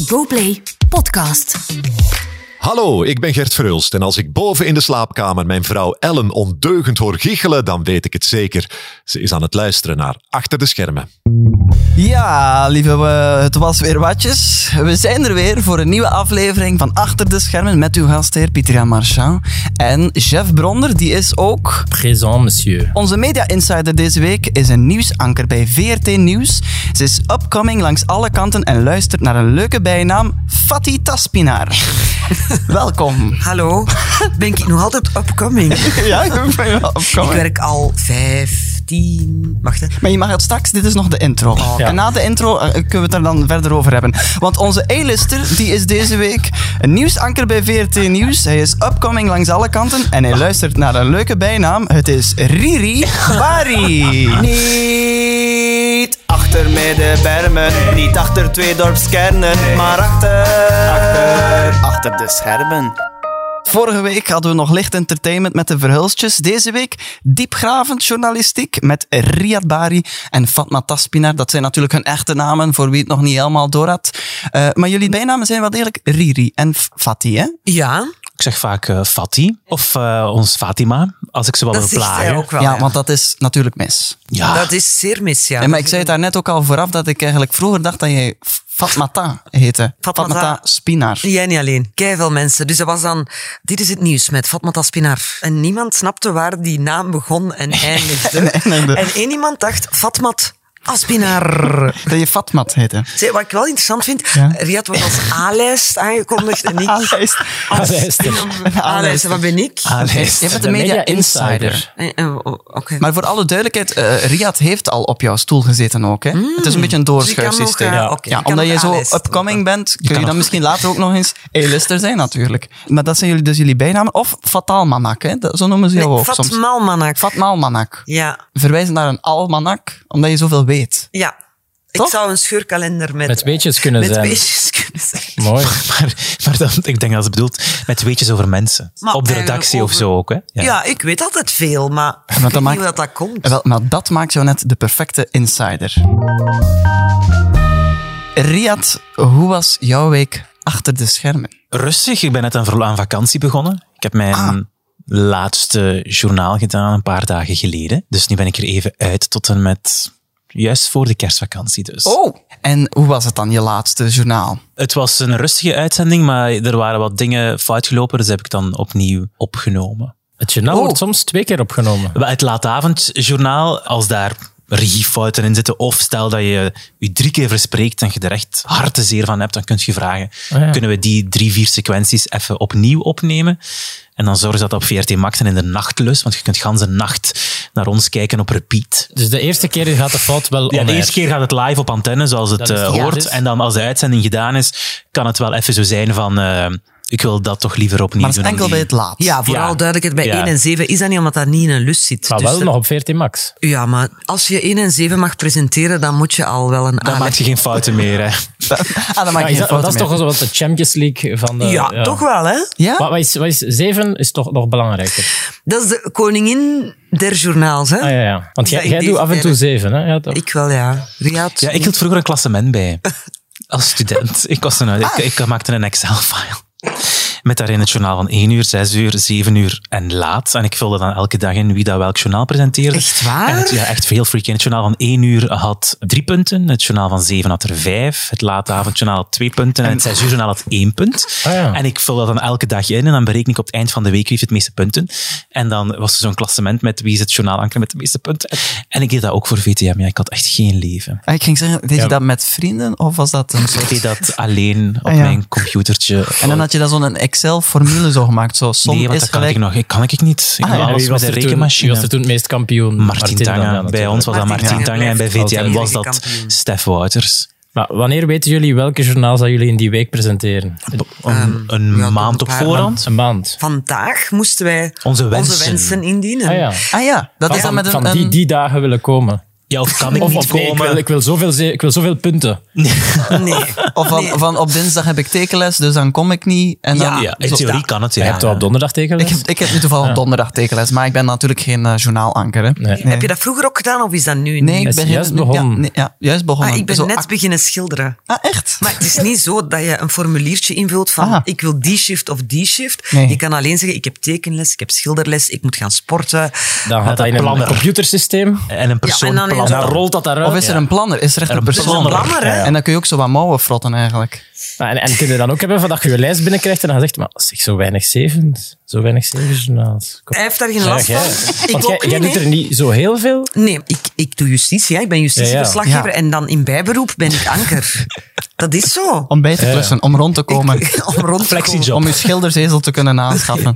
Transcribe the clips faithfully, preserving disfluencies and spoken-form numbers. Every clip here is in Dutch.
GoPlay Podcast. Hallo, ik ben Gert Verhulst en als ik boven in de slaapkamer mijn vrouw Ellen ondeugend hoor giechelen, dan weet ik het zeker. Ze is aan het luisteren naar Achter de Schermen. Ja, lieve, uh, het was weer watjes. We zijn er weer voor een nieuwe aflevering van Achter de Schermen met uw gastheer Pieter-Jan Marchand. En Jeff Bronder, die is ook... Présent, monsieur. Onze media insider deze week is een nieuwsanker bij V R T Nieuws. Ze is upcoming langs alle kanten en luistert naar een leuke bijnaam, Fatih Taspinar. Welkom. Hallo, ben ik nog altijd upcoming? Ja, ik ben wel upcoming. Ik werk al vijftien... Wacht, hè. Maar je mag het straks, dit is nog de intro. Oh, ja. En na de intro uh, kunnen we het er dan verder over hebben. Want onze A-lister, die is deze week een nieuwsanker bij V R T Nieuws. Hij is upcoming langs alle kanten en hij luistert naar een leuke bijnaam. Het is Riri Bari. Niet achter mij de bermen, niet achter twee dorpskernen, maar achter, achter, achter de schermen. Vorige week hadden we nog licht entertainment met de Verhulstjes. Deze week diepgravend journalistiek met Riyad Bari en Fatma Taspinar. Dat zijn natuurlijk hun echte namen, voor wie het nog niet helemaal door had. Uh, maar jullie bijnamen zijn wel degelijk Riri en Fatih, hè? Ja. Ik zeg vaak uh, Fatih of uh, ons Fatima, als ik ze wel wil plagen. Ook wel, ja, ja, want dat is natuurlijk mis. Ja. Dat is zeer mis, ja. Nee, maar ik zei het daar net ook al vooraf, dat ik eigenlijk vroeger dacht dat jij Fatmata heette. Fatmata. Fatmata Spinar. Jij niet alleen. Keiveel mensen. Dus dat was dan... Dit is het nieuws met Fatma Taspinar. En niemand snapte waar die naam begon en eindigde. en, eindigde. en één iemand dacht, Fatmat Taspinar. Dat je Fatmat heette. Zee, wat ik wel interessant vind, Ja. Riyad wordt als A-lijst aangekondigd en ik... A-lijst. A-lijst. A-lijst, wat ben ik? A-lijst. Je bent de media insider. En, en, oh, Oké. Maar voor alle duidelijkheid, uh, Riyad heeft al op jouw stoel gezeten ook. Hè? Mm. Het is een beetje een doorschuifsysteem. Dus ik kan nog, uh, ja. okay, ja, ik kan omdat nog je zo A-lijst upcoming doen. bent, kun je, kan dan nog. misschien later ook nog eens A-lister zijn natuurlijk. Maar dat zijn jullie, dus jullie bijnamen. Of Fataalmanak, hè? Dat, zo noemen ze jou Nee, ook soms. Fatmalmanak. Fatmaalmanak. Ja, Verwijzen naar een almanak, omdat je zoveel weet. ja. Toch? Ik zou een scheurkalender met... Met weetjes kunnen met zijn. weetjes kunnen zijn. Mooi. Maar, maar dan, ik denk dat ze bedoelt met weetjes over mensen. Maar Op de eigenlijk redactie over- of zo ook. Hè? Ja. Ja. ik weet altijd veel, maar ik dat weet niet maakt- hoe dat, dat komt. Wel, maar dat maakt jou net de perfecte insider. Riyad, hoe was jouw week achter de schermen? Rustig, ik ben net aan, aan vakantie begonnen. Ik heb mijn Ah. laatste journaal gedaan een paar dagen geleden. Dus nu ben ik er even uit tot en met... Juist voor de kerstvakantie dus. Oh, en hoe was het dan, je laatste journaal? Het was een rustige uitzending, maar er waren wat dingen fout gelopen, dus heb ik dan opnieuw opgenomen. Het journaal Oh. wordt soms twee keer opgenomen. Wel, Het laatavondjournaal, als daar regiefouten in zitten, of stel dat je je drie keer verspreekt en je er echt hartzeer van hebt, dan kun je vragen, Ah, ja. kunnen we die drie, vier sequenties even opnieuw opnemen? En dan zorgen ze dat op V R T Max en in de nachtlus, want je kunt ganse nacht naar ons kijken op repeat. Dus de eerste keer gaat de fout wel Ja, de on-air. eerste keer gaat het live op antenne, zoals het Dat is eh, toch hoort. goed is? En dan als de uitzending gedaan is, kan het wel even zo zijn van, uh, ik wil dat toch liever opnieuw Maar het doen. is om enkel bij die- het laat. Ja, vooral Ja. duidelijkheid, bij Ja. één en zeven is dat niet omdat dat niet in een lus zit. Maar Dus wel dat- nog op V R T Max. Ja, maar als je één en zeven mag presenteren, dan moet je al wel een Dan maak A-lijst... je geen fouten meer. Hè. Ah, dan maak Maar je is geen dat, fouten dat is meer. toch zo wat de Champions League van de... Ja, toch wel, hè? Ja? Wat, wat, is, wat is zeven is toch nog belangrijker. Dat is de koningin der journaals, hè? Ah ja, ja. Want jij, Ja, in jij doet deze af en toe tijden. zeven, hè? Ja, toch? Ik wel, ja. Riyad. Ja, ik hield vroeger een klassement bij. Als student. Ik, was een, ik, ik maakte een Excel-file. Met daarin het journaal van één uur, zes uur, zeven uur en laat. En ik vulde dan elke dag in wie dat welk journaal presenteerde. Echt waar? En het, ja, echt veel freaky. Het journaal van één uur had drie punten. Het journaal van zeven had er vijf. Het laatavondjournaal had twee punten. En het zes uur journaal had één punt. Ah, ja. En ik vul dat dan elke dag in. En dan bereken ik op het eind van de week wie heeft het meeste punten. En dan was er zo'n klassement met wie is het journaalanker met de meeste punten. En ik deed dat ook voor V T M. Ja, ik had echt geen leven. Ah, ik ging zeggen, deed je Ja. dat met vrienden of was dat een Ik soort... deed dat alleen op Ah, ja. mijn computertje. En dan had je dat zo'n Excel-formule zo gemaakt, zo som Nee, want is dat kan gelijk... ik nog. Ik kan ik niet. Ik Ah, doe ja. alles Wie met was, de er toen, wie rekenmachine. was er toen het meest kampioen? Martin dan, Tange. ja, Bij natuurlijk. ons was dat Martin Martin Tange Tange en bij blijft V T M altijd was dat kampioen. Stef Wouters. Maar wanneer weten jullie welke journaal dat jullie in die week presenteren? Een, Ehm, een ja, maand toch op een paar voorhand. Een maand. Vandaag moesten wij Onze wensen. onze wensen indienen. Ah ja. Ah ja, dat is dan Van, met een... van een- die, die dagen willen komen. Ja, of kan ik Of, niet of nee, ik, komen? wil, ik, wil zoveel, ze- ik wil zoveel punten. Nee. Of van, Nee. van op dinsdag heb ik tekenles, dus dan kom ik niet. En dan, Ja, in zo- theorie kan het, ja. Je hebt wel op donderdag tekenles? Ik heb, ik heb nu toevallig op donderdag tekenles, maar ik ben natuurlijk geen uh, journaalanker. Hè. Nee. Heb je dat vroeger ook gedaan of is dat nu? Nee, ik Is ben juist geen- begonnen. Ja, nee, ja, juist begonnen. Ah, ik ben Zo net acht- beginnen schilderen. Ah, echt? Maar het is niet zo dat je een formuliertje invult van Ah. ik wil die shift of die shift. Nee. Je kan alleen zeggen ik heb tekenles, ik heb schilderles, ik moet gaan sporten. Dan gaat dat in een planner. computersysteem. En een persoon Ja, en dan in En zo'n- dan rolt dat daaruit. Of is er een planner? Is er echt Er een een persoon? planner, hè? En dan kun je ook zo wat mouwen frotten eigenlijk. Ja, En, en kun je dan ook hebben van dat je je lijst binnenkrijgt en dan zegt, maar zeg, zo weinig zevens, zo weinig zevenjournaals. Kom. Hij heeft daar geen Ja, last jij- van. Ik Want ook jij, jij niet, doet hè. er niet zo heel veel. Nee, ik, ik doe justitie. Hè. Ik ben justitieverslaggever Ja, ja. en dan in bijberoep ben ik anker. Dat is zo. Om bij te klussen, om rond te komen. Ik- om rond te Flexiejob. komen. Om je schildersezel te kunnen aanschaffen.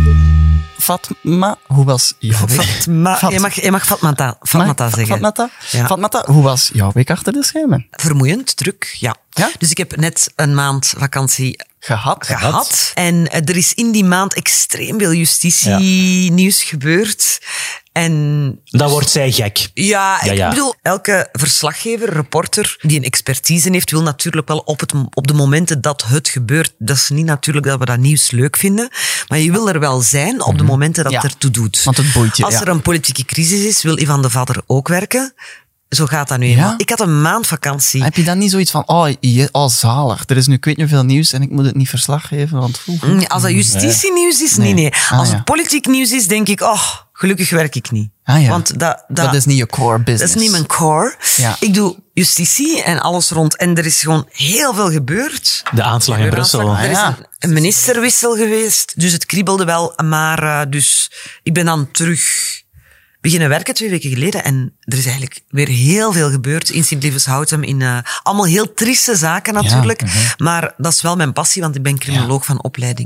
Fatma, hoe was jouw week? Fatma, Fat- je, mag, je mag Fatmata, Fatmata Mag ik zeggen. Fatmata? Ja. Fatmata, hoe was jouw week achter de schermen? Vermoeiend, druk, ja. Ja? Dus ik heb net een maand vakantie Gehad? gehad. En eh, er is in die maand extreem veel justitie-nieuws gebeurd. En Dan wordt zij gek. ja, Ja, ja. ik bedoel, elke verslaggever, reporter die een expertise heeft, wil natuurlijk wel op, het, op de momenten dat het gebeurt. Dat is niet natuurlijk dat we dat nieuws leuk vinden, maar je wil er wel zijn op de momenten dat Ja. het ertoe doet. Want het boeit je, Als ja. er een politieke crisis is, wil Ivan de Vader ook werken. Zo gaat dat nu Ja? eenmaal. Ik had een maand vakantie. Heb je dan niet zoiets van, oh, je, oh zalig, er is nu ik weet niet veel nieuws en ik moet het niet verslag geven, want... oeh, oeh. Nee, Als dat justitienieuws is, Nee. nee, nee. Ah, Als ja. het politiek nieuws is, denk ik, oh, gelukkig werk ik niet. Ah, ja. Want dat, dat, Dat is niet je core dat business. is niet mijn core. Ja. Ik doe justitie en alles rond. En er is gewoon heel veel gebeurd. De aanslag in Brussel. Er is ja. een, een ministerwissel geweest, dus het kriebelde wel. Maar uh, dus ik ben dan terug beginnen werken twee weken geleden. En er is eigenlijk weer heel veel gebeurd in Sint-Lievens-Houtem. In, uh, allemaal heel trieste zaken natuurlijk. mhm. Maar dat is wel mijn passie, want ik ben criminoloog van opleiding.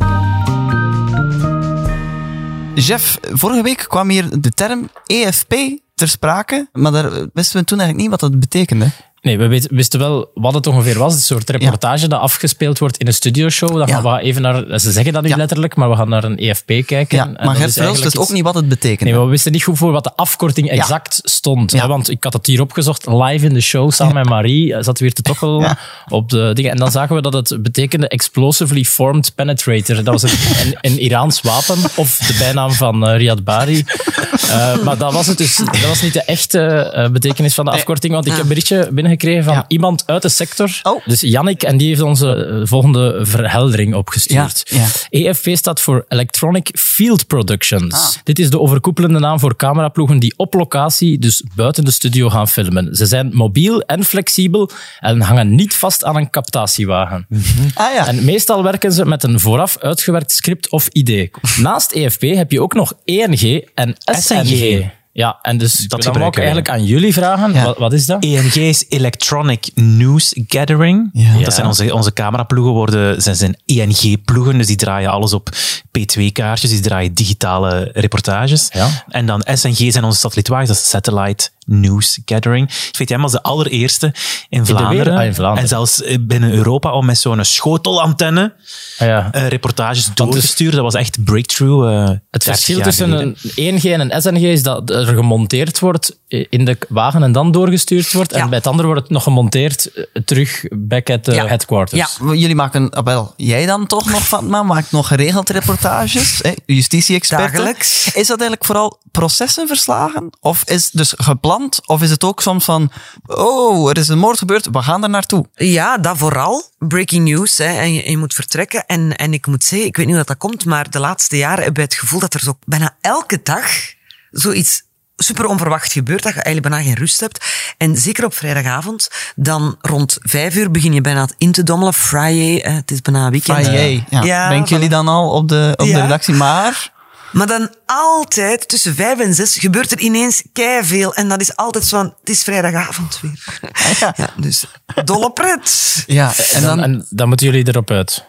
Jeff, vorige week kwam hier de term E F P ter sprake, maar daar wisten we toen eigenlijk niet wat dat betekende. Nee, we weten- wisten wel wat het ongeveer was. Een soort reportage dat afgespeeld wordt in een studioshow. Dan Ja. gaan we even naar, ze zeggen dat nu Ja. letterlijk, maar we gaan naar een E F P kijken. Ja, En maar dat Gert is Verhulst eigenlijk wist ook iets- niet wat het betekende. Nee, maar we wisten niet goed voor wat de afkorting exact stond. Ja. Hè, want ik had het hier opgezocht, live in de show, samen met Marie. eh, Zaten we hier te tokkelen Ja. op de dingen. En dan zagen we dat het betekende Explosively Formed Penetrator. Dat was een, een, een Iraans wapen, of de bijnaam van uh, Riyad Bari. Uh, maar dat was het dus. Dat was niet de echte uh, betekenis van de afkorting, want ik heb een berichtje binnengekregen van Ja. iemand uit de sector. Oh. Dus Jannik, en die heeft onze uh, volgende verheldering opgestuurd. Ja, ja. E F P staat voor Electronic Field Productions. Ah. Dit is de overkoepelende naam voor cameraploegen die op locatie, dus buiten de studio, gaan filmen. Ze zijn mobiel en flexibel en hangen niet vast aan een captatiewagen. Ah ja. En meestal werken ze met een vooraf uitgewerkt script of idee. Naast E F P heb je ook nog E N G en S N G. Ja, en dus dat dan wou ik gebruiken wij. eigenlijk aan jullie vragen. Ja. Wat, wat is dat? E N G is Electronic News Gathering. Ja. Dat zijn onze, onze cameraploegen, worden, zijn, zijn E N G-ploegen, dus die draaien alles op P twee kaartjes, die draaien digitale reportages. Ja. En dan S N G zijn onze satellietwagens, dat is Satellite News Gathering. V T M was de allereerste in Vlaanderen. wereld? Ah, in Vlaanderen. En zelfs binnen Europa om met zo'n schotelantenne Ah, ja. uh, reportages dus- door te sturen. Dat was echt breakthrough. uh, Het dertig verschil jaar tussen geleden. een E N G en een S N G is dat er gemonteerd wordt in de wagen en dan doorgestuurd wordt. En Ja. bij het andere wordt het nog gemonteerd eh, terug back at the Ja. headquarters. Ja. Jullie maken, ah, wel, jij dan toch nog, Fatma, maakt nog geregeld reportages, hè? Justitie-expert. Dagelijks. Is dat eigenlijk vooral processenverslagen? Of is het dus gepland? Of is het ook soms van, oh, er is een moord gebeurd, we gaan er naartoe? Ja, dat vooral. Breaking news. Hè. En je, je moet vertrekken. En, en ik moet zeggen, ik weet niet hoe dat, dat komt, maar de laatste jaren hebben we het gevoel dat er zo bijna elke dag zoiets super onverwacht gebeurt, dat je eigenlijk bijna geen rust hebt. En zeker op vrijdagavond, dan rond vijf uur begin je bijna in te dommelen. Friday, hè, het is bijna weekend. Friday. Ja. Ja, Denken jullie voilà. dan al op de, op de Ja. redactie? Maar, Maar dan altijd, tussen vijf en zes, gebeurt er ineens keiveel. En dat is altijd zo, het is vrijdagavond weer. ja. Ja, dus dolle pret. Ja, En en dan, dan, en dan moeten jullie erop uit.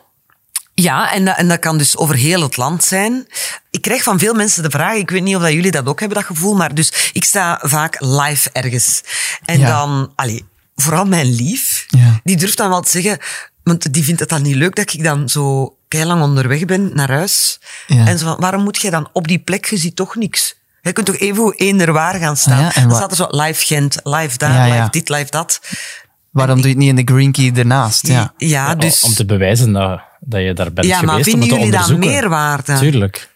Ja, en dat, en dat kan dus over heel het land zijn. Ik krijg van veel mensen de vraag, ik weet niet of dat jullie dat ook hebben, dat gevoel, maar dus ik sta vaak live ergens. En Ja. dan, allee, vooral mijn lief, Ja. die durft dan wel te zeggen, want die vindt het dan niet leuk dat ik dan zo keilang onderweg ben naar huis. Ja. En zo van, waarom moet jij dan op die plek, je ziet toch niks? Je kunt toch even eender waar gaan staan. Ah, ja, en Dan wa- staat er zo live Gent, live daar, Ja, ja. live dit, live dat. Waarom doe je het niet in de green key ernaast? Ja. Ja, dus... Om te bewijzen dat, dat je daar bent Ja, maar geweest. Om vinden het te jullie dat onderzoeken. meerwaarde? Tuurlijk.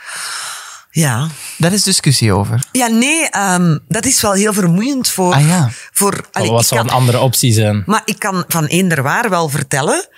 Ja. Daar is discussie over. Ja, nee, um, dat is wel heel vermoeiend voor... Ah ja. voor allee, Wat ik zou kan, een andere optie zijn? Maar ik kan van eender waar wel vertellen...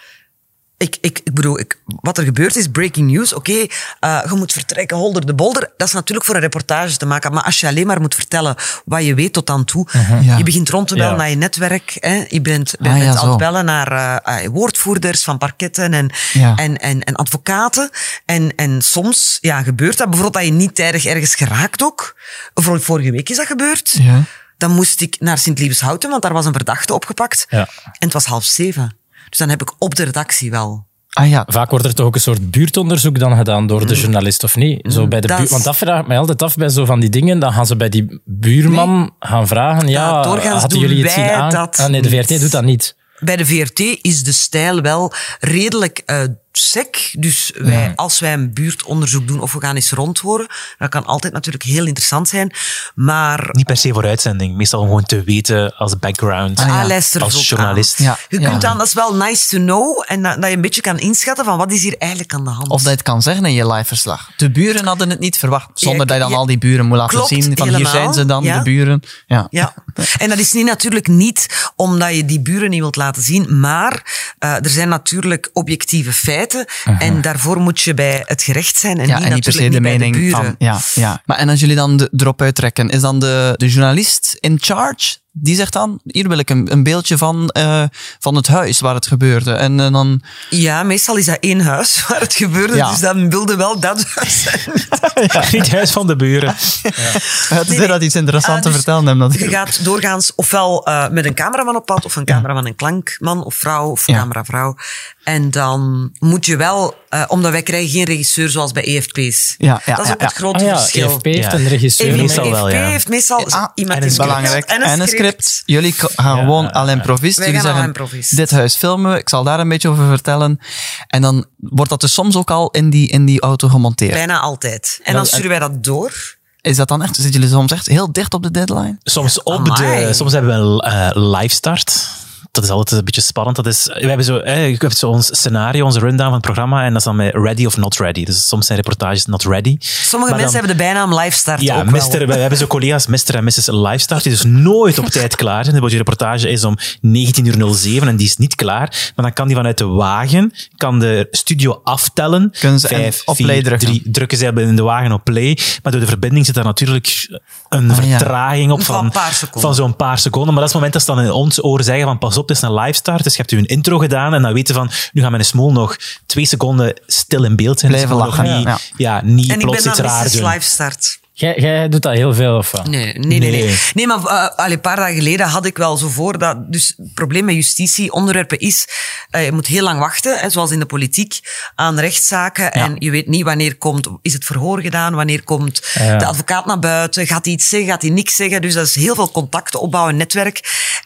Ik, ik, ik bedoel, ik, wat er gebeurt is breaking news. Oké, okay, uh, je moet vertrekken, holder de bolder. Dat is natuurlijk voor een reportage te maken. Maar als je alleen maar moet vertellen wat je weet tot dan toe. Uh-huh. Ja. Je begint rond te bellen Ja. naar je netwerk. Hè. Je bent, Ah, bent ja, aan zo. het bellen naar uh, uh, woordvoerders van parketten en, Ja. en, en, en advocaten. En, en soms ja, gebeurt dat bijvoorbeeld dat je niet tijdig ergens geraakt ook. Vor- Vorige week is dat gebeurd. Ja. Dan moest ik naar Sint-Liebeshouten, want daar was een verdachte opgepakt. Ja. En het was half zeven. Dus dan heb ik op de redactie wel... Ah ja. Vaak wordt er toch ook een soort buurtonderzoek dan gedaan door de journalist, of niet? Zo bij de Dat buur- is- Want dat vraagt mij altijd af bij zo van die dingen. Dan gaan ze bij die buurman gaan vragen. Ja, Ja, doorgaans hadden doen jullie het zien wij aan? dat Ah, nee, de V R T niet. doet dat niet. Bij de V R T is de stijl wel redelijk uh, sec. Dus wij, Ja. als wij een buurtonderzoek doen of we gaan eens rondhoren, dat kan altijd natuurlijk heel interessant zijn. Maar Niet per se voor uitzending. Meestal om gewoon te weten als background. Ah, ja. luister Als ook journalist. aan. Ja. Je Ja. kunt dan, dat is wel nice to know, en dat, dat je een beetje kan inschatten van wat is hier eigenlijk aan de hand. Of dat je het kan zeggen in je live-verslag. De buren hadden het niet verwacht. Zonder Ja, dat je dan ja, al die buren moet laten klopt, zien. Van hier helemaal. zijn ze dan, Ja. de buren. Ja. Ja, en dat is niet natuurlijk niet omdat je die buren niet wilt laten zien, maar uh, er zijn natuurlijk objectieve feiten en daarvoor moet je bij het gerecht zijn en, Ja, niet, en niet per se natuurlijk de niet bij mening de buren. van... Ja, ja. Maar en als jullie dan de, erop uittrekken, is dan de, de journalist in charge? Die zegt dan, hier wil ik een, een beeldje van, uh, van het huis waar het gebeurde. En uh, dan... Ja, meestal is dat één huis waar het gebeurde, Ja. dus dan wilde wel dat huis zijn. Niet het huis van de buren. Het is nee. dat iets interessants Ah, te dus vertellen hebben. Je gaat doorgaans ofwel uh, met een cameraman op pad, of een cameraman en klankman, of vrouw, of Ja. cameravrouw. En dan moet je wel, uh, omdat wij krijgen geen regisseur zoals bij E F P's. Ja, ja, dat is ja, ook het ja. grote Ah ja, verschil. E F P heeft Ja. een regisseur. Meestal E F P wel, ja. heeft meestal Ah, iemand en een die script. Belangrijk. en En een script. Jullie k- gaan Ja, gewoon ja, à l'improviste. Wij Jullie gaan à zeggen, l'improviste. dit huis filmen, ik zal daar een beetje over vertellen. En dan wordt dat dus soms ook al in die, in die auto gemonteerd. Bijna altijd. En Ja, dan sturen wij dat door. Is dat dan echt, zitten jullie soms echt heel dicht op de deadline? Soms, op de, Amai. soms hebben we een uh, live start. Dat is altijd een beetje spannend. Dat is, we hebben zo, eh, ik heb zo ons scenario, onze rundown van het programma. En dat is dan met ready of not ready. Dus soms zijn reportages not ready. Sommige Maar mensen dan- hebben de bijnaam live start Ja, ook mister, wel. we hebben zo collega's, mister en missus Live Start, die dus nooit op tijd klaar zijn. De reportage is om negentien uur nul zeven en die is niet klaar. Maar dan kan die vanuit de wagen, kan de studio aftellen. Kunnen ze en Vijf, op vier, play drukken. drie, drukken ze in de wagen op play. Maar door de verbinding zit daar natuurlijk een Ah, ja. vertraging op Van van, een paar seconden. van zo'n paar seconden. Maar dat is het moment dat ze dan in ons oor zeggen van pas op, het is een live start. Dus je hebt u een intro gedaan en dan weten van, nu gaan mijn smoel nog twee seconden stil in beeld zijn. Blijven dus we gaan lachen, nog ja. niet, ja. niet En ik plots ben iets dan raar missus doen. live start. Jij, jij doet dat heel veel, of wat? Nee, nee, nee. Nee, Nee. nee maar uh, allee, een paar dagen geleden had ik wel zo voor dat... Dus het probleem met justitie, onderwerpen is... Uh, je moet heel lang wachten, hè, zoals in de politiek, aan rechtszaken. En je weet niet wanneer komt... Is het verhoor gedaan? Wanneer komt Ja. de advocaat naar buiten? Gaat hij iets zeggen? Gaat hij niks zeggen? Dus dat is heel veel contacten opbouwen, netwerk.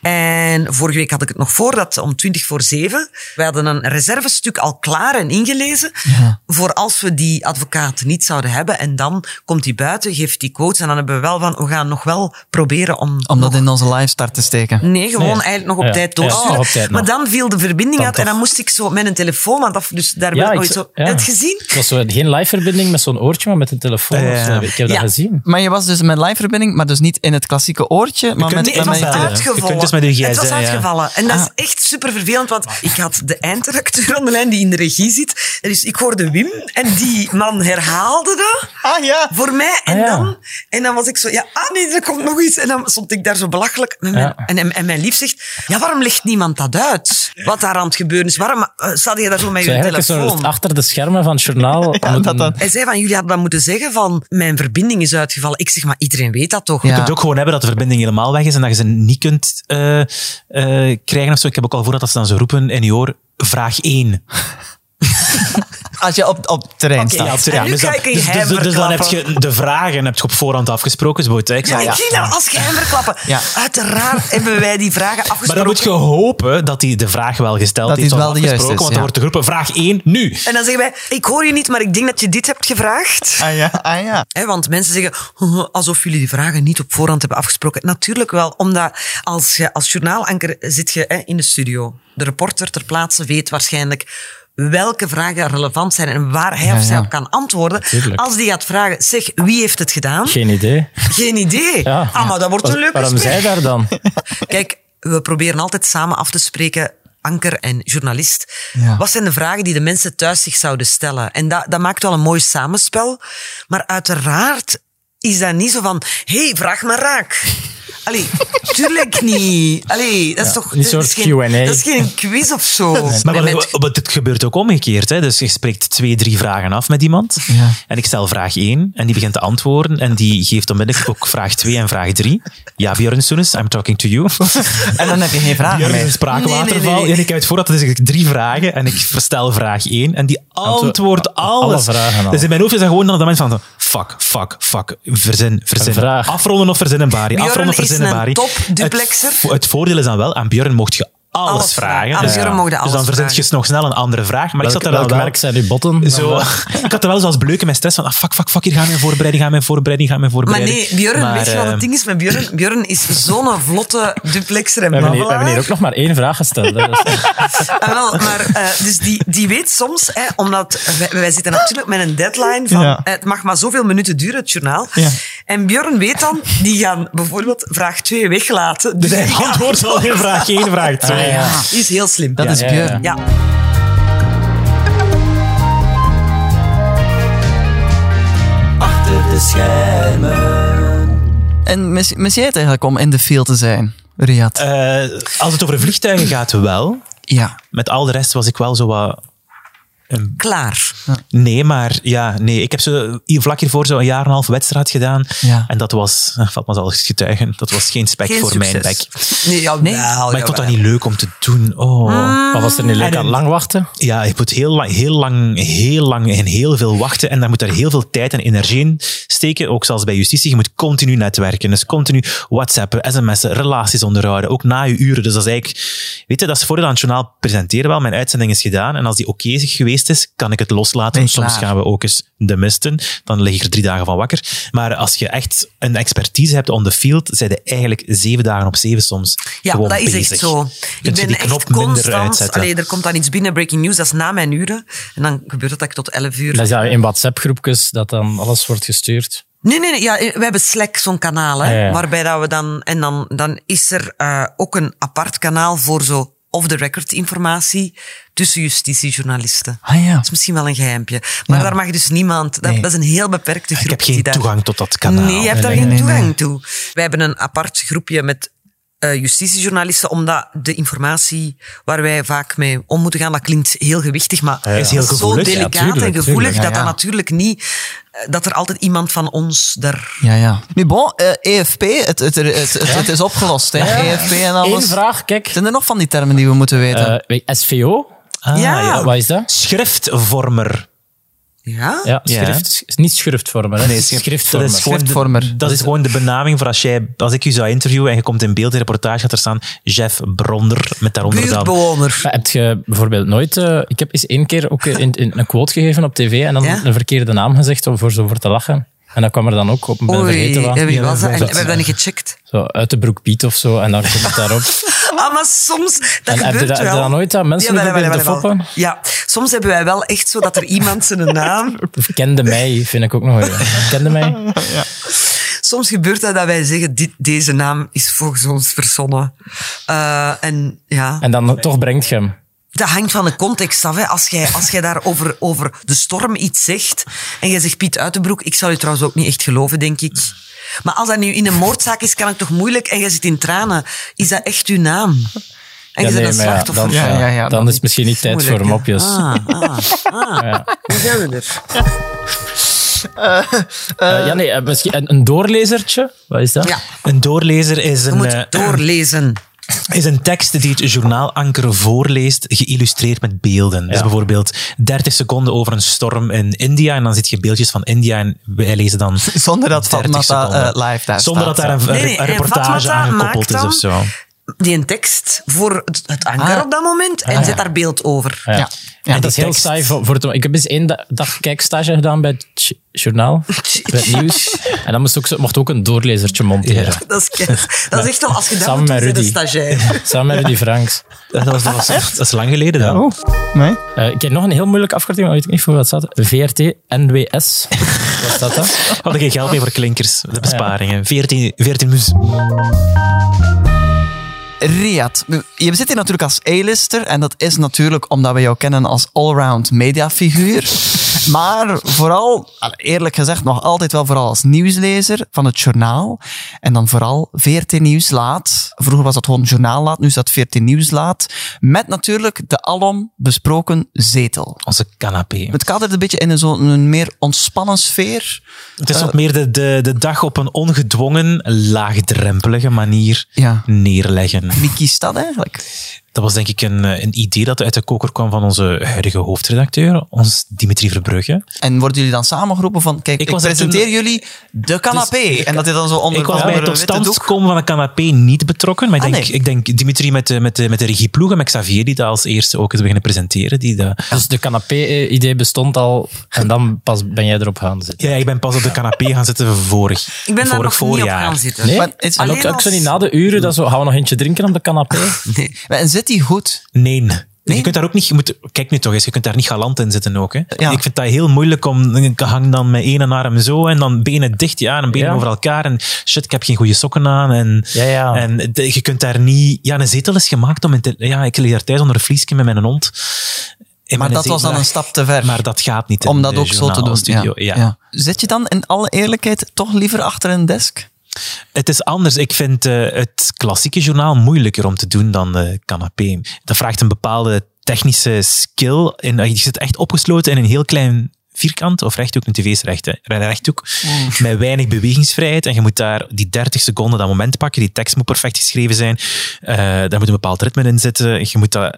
En vorige week had ik het nog voor, dat om twintig voor zeven... Wij hadden een reservestuk al klaar en ingelezen. Ja. Voor als we die advocaat niet zouden hebben. En dan komt hij buiten, geeft die quotes. En dan hebben we wel van, we gaan nog wel proberen om... Om dat nog- in onze live start te steken. Nee, gewoon Nee. eigenlijk nog op Ja. tijd Ja, doorsturen. nog op tijd maar nog. dan viel de verbinding Dan uit en dan toch. moest ik zo met een telefoon, want dat, dus daar werd ik nooit zo- zo... ja. Heb je het gezien? Het was zo, geen live-verbinding met zo'n oortje, maar met een telefoon. Ja, of zo. ja. Ik heb Ja. dat gezien. Maar je was dus met live-verbinding, maar dus niet in het klassieke oortje, maar kunt met... niet Nee, het met was met- bellen. uitgevallen. Je kunt dus met uw Het was gsm, ja. uitgevallen. En dat is Ah. echt super vervelend, want ik had de eindredacteur aan de lijn die in de regie zit. Dus ik hoorde Wim en die man herhaalde dat Ah ja! voor mij. En, Ah, ja. dan, en dan was ik zo, ja, ah nee, er komt nog iets. En dan stond ik daar zo belachelijk. Met mijn, Ja. en, en, en mijn lief zegt, ja, waarom legt niemand dat uit? Wat daar aan het gebeuren is. Waarom uh, staat je daar zo met Zo je eigenlijk een telefoon? soort achter de schermen van het journaal. moeten- dat dan- Hij zei van, jullie hadden dan moeten zeggen van, mijn verbinding is uitgevallen. Ik zeg, maar iedereen weet dat toch? Ja. Je kunt ook gewoon hebben dat de verbinding helemaal weg is en dat je ze niet kunt uh, uh, krijgen of zo. Ik heb ook al voordat dat ze dan zo roepen in je oor, vraag één. Als je op, op terrein Oké, staat. ja, op terrein. en nu Dus, ga dat- ik een dus, geheim dus, dus dan heb verklappen. je de vragen heb je op voorhand afgesproken. Zo, ik Ja, zei, ik ja. ging dat als geheim verklappen. Ja. Uiteraard hebben wij die vragen afgesproken. Maar dan moet je hopen dat hij de vraag wel gesteld Dat heeft. die wel al de juiste afgesproken, is, Want ja. dan wordt er geroepen, vraag één, nu. En dan zeggen wij, ik hoor je niet, maar ik denk dat je dit hebt gevraagd. Ah ja, ah ja. Hè, want mensen zeggen, "Oh, alsof jullie die vragen niet op voorhand hebben afgesproken. Natuurlijk wel, omdat als je als journaalanker zit je hè, in de studio. De reporter ter plaatse weet waarschijnlijk welke vragen relevant zijn en waar hij Ja, of zij ja. op kan antwoorden. Tuurlijk. Als die gaat vragen, zeg, wie heeft het gedaan? Geen idee. Geen idee. Ja. Ah, maar dat wordt een leuke Waarom gesprek. zij daar dan? Kijk, we proberen altijd samen af te spreken, anker en journalist. Ja. Wat zijn de vragen die de mensen thuis zich zouden stellen? En dat, dat maakt wel een mooi samenspel. Maar uiteraard is dat niet zo van, hé, hey, vraag maar raak. Allee, tuurlijk niet. Allee, dat is Ja, toch... een dat soort is geen, Q and A. Dat is geen quiz of zo. Maar Nee, wat, met- wat, het gebeurt ook omgekeerd. Hè? Dus je spreekt twee, drie vragen af met iemand. Ja. En ik stel vraag één en die begint te antwoorden. En die geeft onmiddellijk ook vraag twee en vraag drie. Ja, Björn Soenes, I'm talking to you. En dan heb je geen vragen Björn is meer. een spraakwaterval. Nee, nee, nee, nee. En ik heb het voor dat er dus drie vragen. En ik verstel vraag één. En die antwoordt alle alles. vragen al. Dus in mijn hoofd is dat gewoon dan op dat moment van... Fuck, fuck, fuck. Verzin, verzin. Een vraag. Afronden of verzinnen, Bari. Björn Afronden of is verzinnen, een Bari. top-duplexer. Het, het voordeel is dan wel, aan Björn mocht je alles, Alles vragen. vragen. Aan Dus- Björn mocht je Dus alles dan verzint vragen. je nog snel een andere vraag. Maar ik zat Welk, er dan welk wel... merk zijn uw botten? Zo, ik had er wel zoals bleuken met stress van, ah, fuck, fuck, fuck, hier gaan mijn voorbereiding, gaan mijn voorbereiding, gaan mijn Maar voorbereiding. nee, Björn, Maar, weet je wat eh, het ding is met Björn? Björn is zo'n vlotte duplexer en We hebben, hier, we babbelaar. hebben hier ook nog maar één vraag gesteld. Hè. Dus- Ah, wel, maar eh, dus die, die weet soms, hè, omdat wij, wij zitten natuurlijk met een deadline van Ja. eh, het mag maar zoveel minuten duren, het journaal. Ja. En Björn weet dan, die gaan bijvoorbeeld vraag twee weglaten. Dus hij die gaan- antwoordt al in vraag één, vraag twee. Ah, ja. Die is heel slim. Dat is ja, Björn. Ja. Achter de schermen. En mis, mis jij het eigenlijk om in de field te zijn, Riyad? Eh, als het over vliegtuigen gaat, wel. ja. Met al de rest was ik wel zo wat... een- Klaar. Nee, maar ja, nee. Ik heb zo hier vlak hiervoor zo een jaar en een half wedstrijd gedaan. Ja. En dat was, eh, valt me al eens getuigen, dat was geen spek Geen voor succes. mijn bek. Nee, ja, Nee? wel, Maar ik vond dat jawel. niet leuk om te doen. Oh. Wat was er niet leuk En aan? een- Lang wachten? Ja, je moet heel lang, heel lang, heel lang en heel veel wachten. En daar moet er heel veel tijd en energie in steken. Ook zoals bij justitie. Je moet continu netwerken. Dus continu whatsappen, sms'en, relaties onderhouden. Ook na je uren. Dus dat is eigenlijk... Weet je, dat is voordeel aan het journaal presenteren wel. Mijn uitzending is gedaan. En als die oké geweest is, kan ik het loslaten. Ben je Soms klaar? gaan we ook eens de misten. Dan lig ik er drie dagen van wakker. Maar als je echt een expertise hebt on the field, zijn je eigenlijk zeven dagen op zeven soms Ja, gewoon dat is bezig. echt zo. Kunt Ik je ben die echt knop minder constant... uitzetten. Allee, er komt dan iets binnen, breaking news, dat is na mijn uren. En dan gebeurt het dat ik tot elf uur... Dat is ja in WhatsApp-groepjes dat dan alles wordt gestuurd. Nee, nee, nee. Ja, we hebben Slack, zo'n kanaal, hè, Ja, ja. waarbij dat we dan... En dan, dan is er uh, ook een apart kanaal voor zo off-the-record informatie tussen justitiejournalisten. Ah ja. Dat is misschien wel een geheimpje. Maar Ja. daar mag dus niemand... Dat, Nee. dat is een heel beperkte groep. Ik heb die geen daar... toegang tot dat kanaal. Nee, je hebt daar Nee, geen nee, toegang nee. toe. Wij hebben een apart groepje met uh, justitiejournalisten, omdat de informatie waar wij vaak mee om moeten gaan, dat klinkt heel gewichtig, maar is heel dat is zo gevoelig. Ja, delicaat tuurlijk, en gevoelig tuurlijk. Ja, dat ja. dat natuurlijk niet... uh, Dat er altijd iemand van ons daar... Ja, ja. Nu, bon, eh, E F P, het, het, het, het, het is opgelost, hè. E F P en Eén alles. vraag, kijk. Zijn er nog van die termen die we moeten weten? Eh, weet- S V O? Ah, Ja. Wat is dat? Schriftvormer. Ja? Ja, Ja. schrift, is niet schriftvormer. Hè? Nee, Het is schrift- schriftvormer. dat is gewoon de- Schriftvormer. Dat is gewoon de benaming voor als jij, als ik je zou interviewen en je komt in beeld in reportage, gaat er staan Jeff Bronder met daaronder dan. Buurtbewoner. Maar heb je bijvoorbeeld nooit... eh, ik heb eens één keer ook in, in een quote gegeven op tv en dan Ja? een verkeerde naam gezegd om voor zo voor te lachen. En dan kwam er dan ook op, ik ben Oei, vergeten wat. en wie was dat? En we Zo- hebben dat niet gecheckt. Zo, uit de broek Piet of zo, en dan komt het daarop. Ah, maar soms, dat En heb je gebeurt dat- heb je wel. dat nooit aan mensen Jawel, proberen jawel, te jawel. foppen? Ja, soms hebben wij wel echt zo dat er iemand zijn naam... Kende mij, vind ik ook nog wel. Kende mij? Soms gebeurt dat dat wij zeggen, dit, deze naam is volgens ons verzonnen. Uh, en ja... En dan toch brengt je hem. Dat hangt van de context af. Hè. Als jij, als jij daar over, over de storm iets zegt en jij zegt Piet Uitenbroek, ik zal je trouwens ook niet echt geloven, denk ik. Maar als dat nu in een moordzaak is, kan het toch moeilijk en jij zit in tranen. Is dat echt uw naam? En Ja, je nee, bent een maar ja, slachtoffer. dan, Ja, ja, ja, dan dan is het misschien niet tijd voor Moeilijk, hè. mopjes. Ah, ah, ah. Ja. Hoe zijn we er? Eh, ja, nee, eh, misschien een, een doorlezertje. Wat is dat? Ja, Een doorlezer is je een... moet eh, doorlezen. is een tekst die het journaalanker voorleest, geïllustreerd met beelden. Dus bijvoorbeeld dertig seconden over een storm in India en dan zit je beeldjes van India en wij lezen dan Zonder dat Fatmata uh, live daar Zonder staat, dat daar een, Nee, nee, een reportage en aangekoppeld is maakt of zo. Die een tekst voor het, het anker Ah. op dat moment en Ah, zet ja. daar beeld over. Ja. Ja. En dat die is heel tekst- saai voor, voor het, ik heb eens één da- dag kijkstage gedaan bij het j- journaal, bij het nieuws. En dan moest ook, zo- mocht ook een doorlezertje monteren. Ja. Dat is, ke- dat is echt wel, als je dat Samen moet met doen, bent Rudy. een stagiair. Samen met Rudy Franks. Dat, was, dat, was, dat is lang geleden dan. Oh, nee. Uh, ik heb nog een heel moeilijke afkorting, maar weet ik niet voor wat het staat. V R T N W S. Wat staat dat? We hadden geen geld meer voor klinkers, de besparingen. veertien, veertien mus. Riyad, je zit hier natuurlijk als A-lister en dat is natuurlijk omdat we jou kennen als allround mediafiguur. Maar vooral, eerlijk gezegd, nog altijd wel vooral als nieuwslezer van het journaal. En dan vooral V R T Nieuws Laat. Vroeger was dat gewoon Journaal Laat, nu is dat V R T Nieuws Laat. Met natuurlijk de alom besproken zetel. Onze canapé. Het kadert een beetje in een zo'n meer ontspannen sfeer. Het is wat meer de, de, de dag op een ongedwongen, laagdrempelige manier Ja. neerleggen. Wie kiest dat eigenlijk? Dat was denk ik een, een idee dat uit de koker kwam van onze huidige hoofdredacteur, ons Dimitri Verbrugge. En worden jullie dan samengeroepen van, kijk, Ik ik, was er presenteer toen- jullie de canapé. en dat hij dan zo onder Ik was van bij het een tot witte stand doek. komen van een canapé niet betrokken, maar ik Ah, denk, nee. ik denk Dimitri met de, met de, met de regieploeg en met Xavier, die dat als eerste ook is beginnen presenteren. Die dat, Dus de canapé-idee bestond al en dan pas ben jij erop gaan zitten. ja, ik ben pas op de canapé gaan zitten vorig, Ik ben daar vorig nog niet op voorjaar. gaan zitten. Nee? Maar het is En ook, alleen ook zo als- niet na de uren, dat zo, gaan we nog eentje drinken op de canapé? Nee. En zit die goed? Nee. Je kunt daar ook niet, je moet, kijk nu toch eens, je kunt daar niet galant in zitten ook. Hè. Ja. Ik vind dat heel moeilijk om, ik hang dan met één arm zo en dan benen dicht, ja, en benen Ja. over elkaar en shit, ik heb geen goede sokken aan en, Ja, ja. en de- je kunt daar niet, ja, een zetel is gemaakt om, in te, ja, ik lig daar thuis onder een vliesje met mijn hond. In Maar mijn dat was dan zetel. een stap te ver. Maar dat gaat niet in om dat de ook zo te doen. journaalstudio. Ja. Zit je dan in alle eerlijkheid toch liever achter een desk? Het is anders. Ik vind uh, het klassieke journaal moeilijker om te doen dan de canapé. Dat vraagt een bepaalde technische skill. En je zit echt opgesloten in een heel klein vierkant, of rechthoek, een tv is recht, hè. Een rechthoek, Mm. met weinig bewegingsvrijheid. En je moet daar die dertig seconden, dat moment pakken. Die tekst moet perfect geschreven zijn. Uh, daar moet een bepaald ritme in zitten. Je moet dat,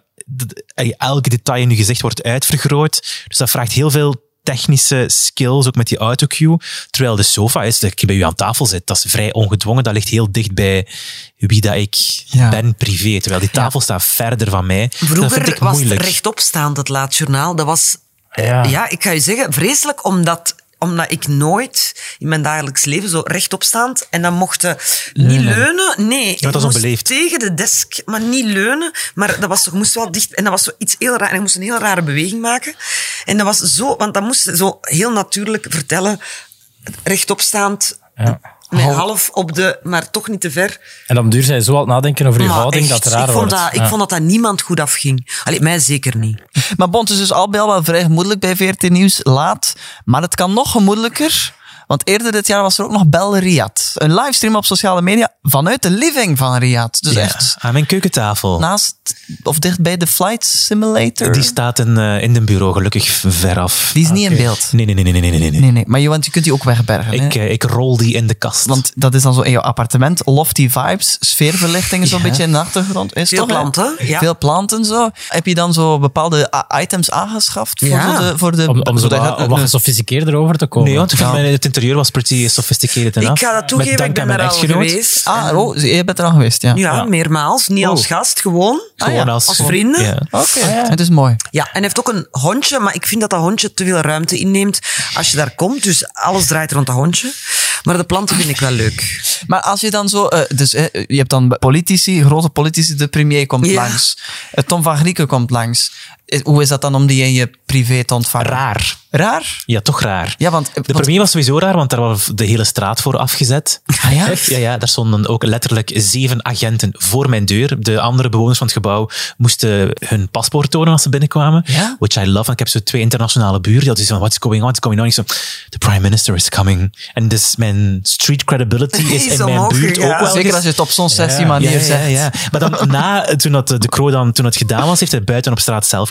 elke detail in je gezicht wordt uitvergroot. Dus dat vraagt heel veel technische skills, ook met die autocue. Terwijl de sofa is, dat ik bij u aan tafel zit, dat is vrij ongedwongen. Dat ligt heel dicht bij wie dat ik Ja. ben privé. Terwijl die tafel staat verder van mij. dat vind Vroeger ik was het moeilijk. rechtopstaand, het laatjournaal. Dat was, Ja. ja, ik ga je zeggen, vreselijk, omdat omdat ik nooit in mijn dagelijks leven zo rechtopstaand en dan mocht je niet leunen. Nee, dat je is moest onbeleefd. tegen de desk, maar niet leunen. Maar dat was, je moest wel dicht. En dat was zo iets heel raar. En je moest een heel rare beweging maken. En dat was zo, want dat moest je zo heel natuurlijk vertellen, rechtopstaand, Ja. met half op de, maar toch niet te ver. En op duur zijn zo aan het nadenken over je Maar houding echt, dat het raar ik vond wordt. dat, ik Ja. vond dat dat niemand goed afging. Allee, mij zeker niet. Maar bon, het is dus al bij al wel vrij gemoedelijk bij V R T Nieuws laat. Maar het kan nog gemoedelijker. Want eerder dit jaar was er ook nog Bel Riyad. Een livestream op sociale media vanuit de living van Riyad. Dus Ja, echt aan mijn keukentafel. naast of dicht bij de Flight Simulator. Die staat in, uh, in de bureau, gelukkig veraf. Die is niet in beeld. Nee, nee, nee, nee, nee, nee. nee. Nee, nee. Maar je, want je kunt die ook wegbergen. hè? Ik, uh, ik rol die in de kast. Want dat is dan zo in jouw appartement. Lofty vibes, sfeerverlichting zo'n Ja. beetje in de achtergrond. Is Veel toch, hè? planten, ja. Veel planten zo. Heb je dan zo bepaalde a- items aangeschaft? Voor Ja. zo de, voor de, Om, om, zo zodat je wat, het- om wat gesofisticeerder over te komen. nee, want ik vind Ja. mijn- het interieur was pretty sophisticated enough. Ik ga dat Met toegeven, dank ik ben aan mijn daar al echtgenoot. geweest. Ah, oh, je bent er al geweest, ja. Ja, Ja. meermaals. Niet Oh. als gast, gewoon. Gewoon Ah, ja. als, Als vrienden. Ja. Oké, het is mooi. Ja, en hij heeft ook een hondje, maar ik vind dat dat hondje te veel ruimte inneemt als je daar komt. Dus alles draait rond dat hondje. Maar de planten vind ik wel leuk. Maar als je dan zo... eh, dus eh, je hebt dan politici, grote politici, de premier komt Ja. langs. Eh, Tom van Grieken komt langs. Eh, Hoe is dat dan om die in je privé te ontvangen? Raar. Raar? Ja, toch raar. Ja, want... De premier was sowieso raar, want daar was de hele straat voor afgezet. Ah, ja? Echt? Ja, ja, daar stonden ook letterlijk zeven agenten voor mijn deur. De andere bewoners van het gebouw moesten hun paspoort tonen als ze binnenkwamen. Ja? Which I love. En ik heb zo twee internationale buren. Die hadden zo van, what's going on, what's going on? Ik zo, the prime minister is coming. En dus mijn street credibility is Is in mijn omhoog buurt gegaan. ook wel Zeker ges- als je het op zo'n sessie Ja. manier ja, ja, zegt. ja. Maar dan na, toen dat de Croo dan, toen het gedaan was, heeft hij buiten op straat selfies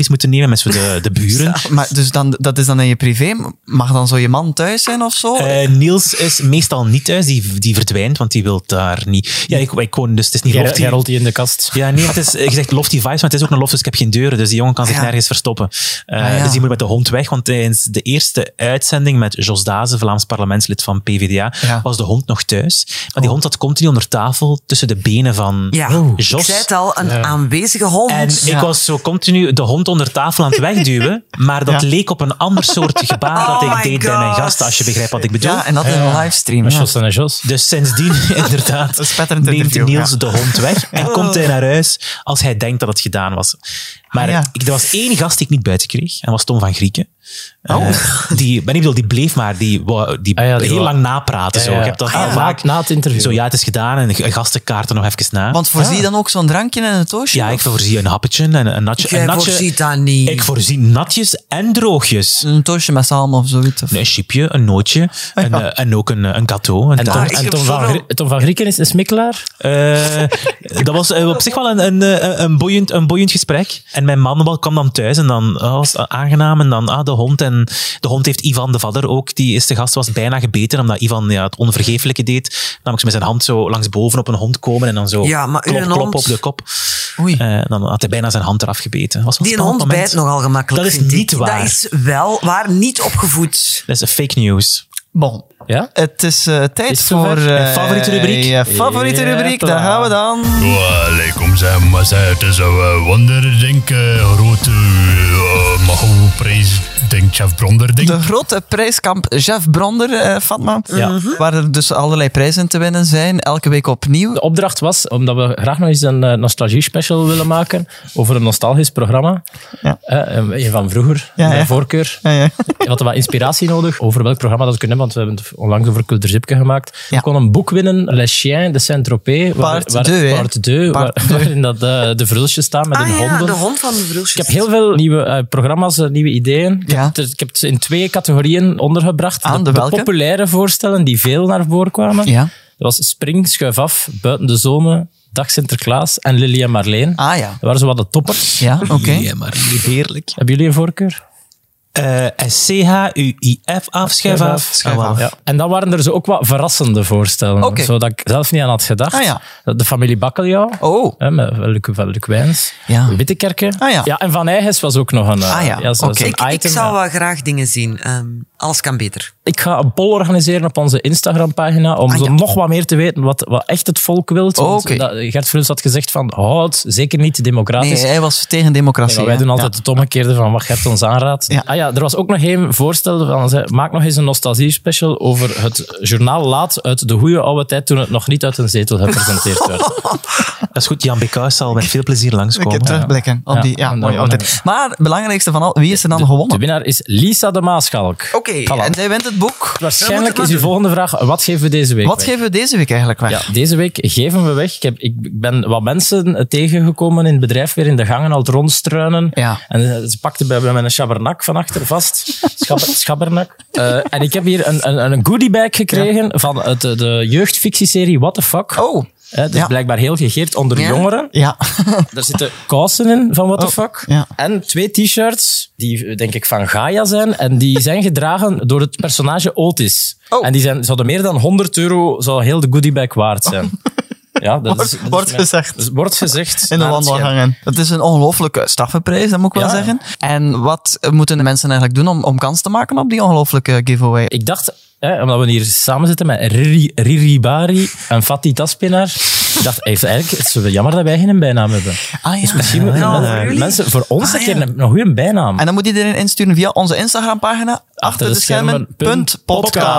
selfies moeten nemen met zo de, de buren. Maar dus dan, dat is dan in je privé? Mag dan zo je man thuis zijn of zo? Uh, Niels is meestal niet thuis, die, die verdwijnt, want die wil daar niet. Ja, ik, ik woon, dus het is niet Jij, lofty. jij rolt die in de kast. Ja, nee, het is, je zegt lofty vibes, maar het is ook een loft, dus ik heb geen deuren, dus die jongen kan zich Ja. nergens verstoppen. Uh, Ah, ja. Dus die moet met de hond weg, want tijdens de eerste uitzending met Jos Dazen, Vlaams parlementslid van P V D A, Ja. was de hond nog thuis. Maar die hond zat continu onder tafel tussen de benen van Ja, Jos. ik zei het al, een aanwezige hond. En Ja. ik was zo continu de hond onder tafel aan het wegduwen, maar dat Ja. leek op een ander soort gebaar Oh dat ik my deed bij mijn God. gasten, als je begrijpt wat ik bedoel. Ja, en dat in een livestream. Met Ja. Jos en Jos. Dus sindsdien, inderdaad, een spetterend neemt interview, Niels ja. de hond weg en komt hij naar huis als hij denkt dat het gedaan was. Maar Ah, ja. ik, er was één gast die ik niet buiten kreeg, en dat was Tom van Grieken. Oh. Uh, die, ben ik bedoel, die bleef maar, die, wou- die, Ah ja, die heel wou- lang napraten. Ja, Zo. ja. Ik heb dat Ah, heel ja. vaak. Na, na het interview. Zo, ja, het is gedaan en de gastenkaarten nog even na. Want voorzie je dan ook zo'n drankje in een doosje? ja, ik voorzie een happetje en een natje. Jij een natje voorziet dat niet. Ik voorzie natjes en droogjes. Een doosje met zalm of zoiets. Of... Een chipje, een nootje en, eh, en ook een, een gâteau. Een En, Tom, taart. ik en heb Tom, van, zoveel- Grie- Tom van Grieken is een smikkelaar. Eh, dat was eh, op zich wel een, een, een, een, boeiend, een boeiend gesprek. En mijn man wel kwam dan thuis en dan oh, was het aangenaam. En dan ah, de hond. En de hond heeft Ivan de Vadder ook. Die is de gast, was bijna gebeten omdat Ivan ja, het onvergeeflijke deed. Namelijk met zijn hand zo langs boven op een hond komen en dan zo Ja, maar klop, uw klop hond- op de kop. Oei. Eh, dan had hij bijna zijn hand eraf gebeten. Was wel Die een hond spannend bijt moment. nogal gemakkelijk, Dat is vind ik. niet waar. Dat is wel waar, niet opgevoed. Dat is fake news. Bon. Ja? Het is eh, tijd Is het voor... zover? eh, Mijn favoriete rubriek? Je favoriete Ja, rubriek, daar klaar. gaan we dan. Alaikum salam, maar het is een uh, wonderdink, uh, grote uh, Mago-prijs, denk Chef Bronder, denk. De grote prijskamp Jeff Bronder, eh, Fatma. Ja. Waar er dus allerlei prijzen te winnen zijn, elke week opnieuw. De opdracht was, omdat we graag nog eens een eh, nostalgie-special willen maken over een nostalgisch programma. Ja. Eh, een van vroeger, Ja, mijn ja. voorkeur. Ja, ja. We hadden wat inspiratie nodig over welk programma dat we kunnen, want we hebben het onlangs over Cultuurzipke gemaakt. Ja. We konden een boek winnen, Les Chiens de Saint-Tropez. waar- Part waar- deux, hè? Part deux, Part waar- deux. waarin dat, eh, de vrulsjes staan met Ah hun ja, honden. de hond van de vroesjes. Ik heb heel veel nieuwe eh, programma's, eh, nieuwe ideeën. Ik, Ja. heb het, ik heb het in twee categorieën ondergebracht. Aan, de de, welke? populaire voorstellen die veel naar voren kwamen. Ja. Dat was Spring, Schuif af, Buiten de Zone, Dag Sinterklaas en Lily en Marleen. Ah ja. Dat waren zo wat de toppers. Ja, oké. Ja, maar heerlijk. Hebben jullie een voorkeur? Uh, S C H U I F af, schuif af. Schuif Ah, wel. af. Ja. En dan waren er zo ook wat verrassende voorstellen. Oké. Zodat ik zelf niet aan had gedacht. Ah, ja. De familie Bakkeljauw. Oh. Hè, met Luc, van Luc Wijns. Ja. Wittekerke. Ah, ja. En Van Eyges was ook nog een, eh, Ah, ja. ja, zo- Oké. zo'n Ik, ik item. zou ja. wel graag dingen zien. Ehm, alles kan beter. Ik ga een poll organiseren op onze Instagram-pagina om Ah, zo ja. nog wat meer te weten wat, wat echt het volk wil. Oh, oké. Gert Vrils had gezegd van, oh, het zeker niet democratisch. Nee, hij was tegen democratie. Ja, maar wij hè. doen altijd het omgekeerde van wat Gert ons aanraadt. Ja. Ah ja, er was ook nog één voorstel van, zei, maak nog eens een nostalgie-special over het journaal Laat uit de goede oude tijd toen het nog niet uit een zetel gepresenteerd werd. Dat is goed, Jan Bekaus zal met veel plezier Een langskomen. keer terugblikken op Ja. die ja, En dan- mooie oude tijd. Maar het belangrijkste van al, wie is er dan De gewonnen? winnaar is Lisa de Maaschalk. Oké, Voilà. en zij wint het boek. Waarschijnlijk is uw volgende vraag, wat geven we deze week Wat weg? geven we deze week eigenlijk weg? Ja, deze week geven we weg. Ik, heb, ik ben wat mensen tegengekomen in het bedrijf weer in de gangen al het rondstruinen. Ja. En ze pakten bij, bij mijn schabbernak van achter vast. Schabber, schabbernak. Uh, en ik heb hier een, een, een goodiebag gekregen van het, de jeugdfictieserie What the Fuck. Oh, Hè, dat is ja. blijkbaar heel gegeerd onder Ja. jongeren. ja. Daar zitten kousen in van What the Oh, Fuck. ja. En twee t-shirts die, denk ik, van Gaia zijn. En die zijn gedragen door het personage Otis. Oh. En die zijn, zouden meer dan honderd euro zou heel de goodiebag waard zijn. Ja, dat is, dat is Wordt mijn- gezegd. dus wordt gezegd. In de naar het schijn. wandelgangen. Dat is een ongelooflijke straffenprijs, dat moet ik wel Ja. zeggen. En wat moeten de mensen eigenlijk doen om, om kans te maken op die ongelooflijke giveaway? Ik dacht, hè, omdat we hier samen zitten met Riri, Riri Bari en Fatih Taspinaar, ik dacht, hey, eigenlijk, het is wel jammer dat wij geen bijnaam hebben. Ah, ja. Dus misschien moeten Ja, mensen- voor jullie? mensen voor ons Ah, een keer ja. een, een goede bijnaam. En dan moet iedereen insturen via onze Instagram-pagina Achter de schermen punt punt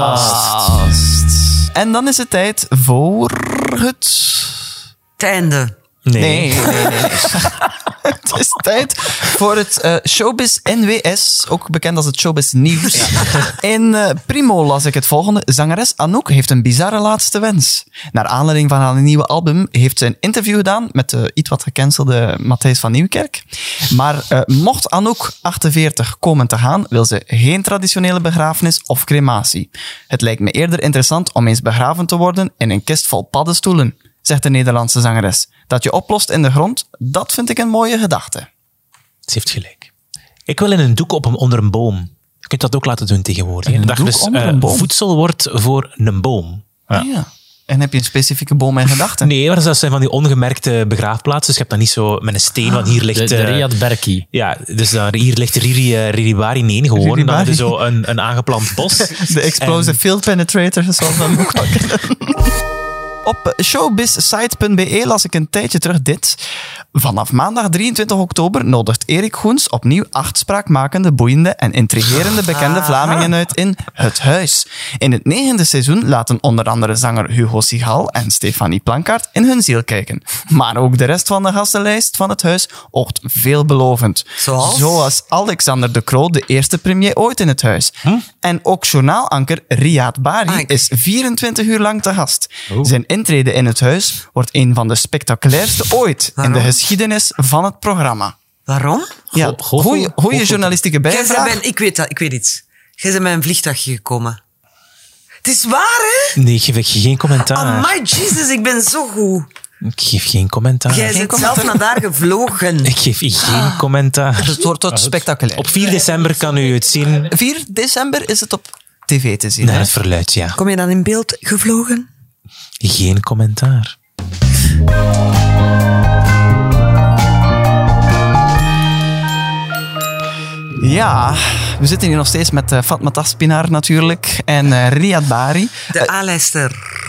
podcast. En dan is het tijd voor het... Het einde. Nee. Nee, nee, nee. nee. Het is tijd voor het eh, Showbiz N W S, ook bekend als het Showbiz Nieuws. In eh, Primo las ik het volgende. Zangeres Anouk heeft een bizarre laatste wens. Naar aanleiding van haar nieuwe album heeft ze een interview gedaan met de iets wat gecancelde Matthijs van Nieuwkerk. Maar eh, mocht Anouk achtenveertig komen te gaan, wil ze geen traditionele begrafenis of crematie. Het lijkt me eerder interessant om eens begraven te worden in een kist vol paddenstoelen, zegt de Nederlandse zangeres. Dat je oplost in de grond, dat vind ik een mooie gedachte. Ze heeft gelijk. Ik wil in een doek op een, onder een boom. Je kunt dat ook laten doen tegenwoordig. In een dat doek dus onder uh, een boom? voedsel wordt voor een boom. Ja. Ah, ja. En heb je een specifieke boom in gedachten? Nee, maar dat zijn van die ongemerkte begraafplaatsen. Dus je hebt dat niet zo met een steen, want hier ligt... De, de uh, Riyad Berki. Ja, dus daar, hier ligt Riri, uh, Riribari nee gewoon. Riribari. Dan heb je zo een, een aangeplant bos. De explosive En- field penetrator, zoals we hem ook wel kennen. Op showbizsite punt be las ik een tijdje terug dit. Vanaf maandag drieëntwintig oktober nodigt Erik Goens opnieuw acht spraakmakende, boeiende en intrigerende bekende Vlamingen uit in Het Huis. In het negende seizoen laten onder andere zanger Hugo Sigal en Stefanie Plankaart in hun ziel kijken. Maar ook de rest van de gastenlijst van Het Huis oogt veelbelovend. Zoals? Zoals Alexander de Croo, de eerste premier ooit in Het Huis. En ook journaalanker Riyad Bari Ah, ik- is vierentwintig uur lang te gast. Zijn intrede in Het Huis wordt een van de spectaculairste ooit in de Waarom? geschiedenis van het programma. Waarom? Ja, Goh, goh, goeie, goh, goeie goh, journalistieke Jij bijdrage. bent, ik weet dat, ik weet iets. Jij bent met een vliegtuigje gekomen. Het is waar, hè? Nee, ik geef geen commentaar. Amai, Jesus, ik ben zo goed. Ik geef geen commentaar. Jij bent zelf naar daar gevlogen. Ik geef geen commentaar. Dus het wordt tot spectaculair. Op vier december kan u het zien. vier december is het op tv te zien. Naar hè? het verluid, ja. Kom je dan in beeld gevlogen? Geen commentaar. Ja, we zitten hier nog steeds met uh, Fatma Taspinaar natuurlijk en uh, Riyad Bari. De A-lijster.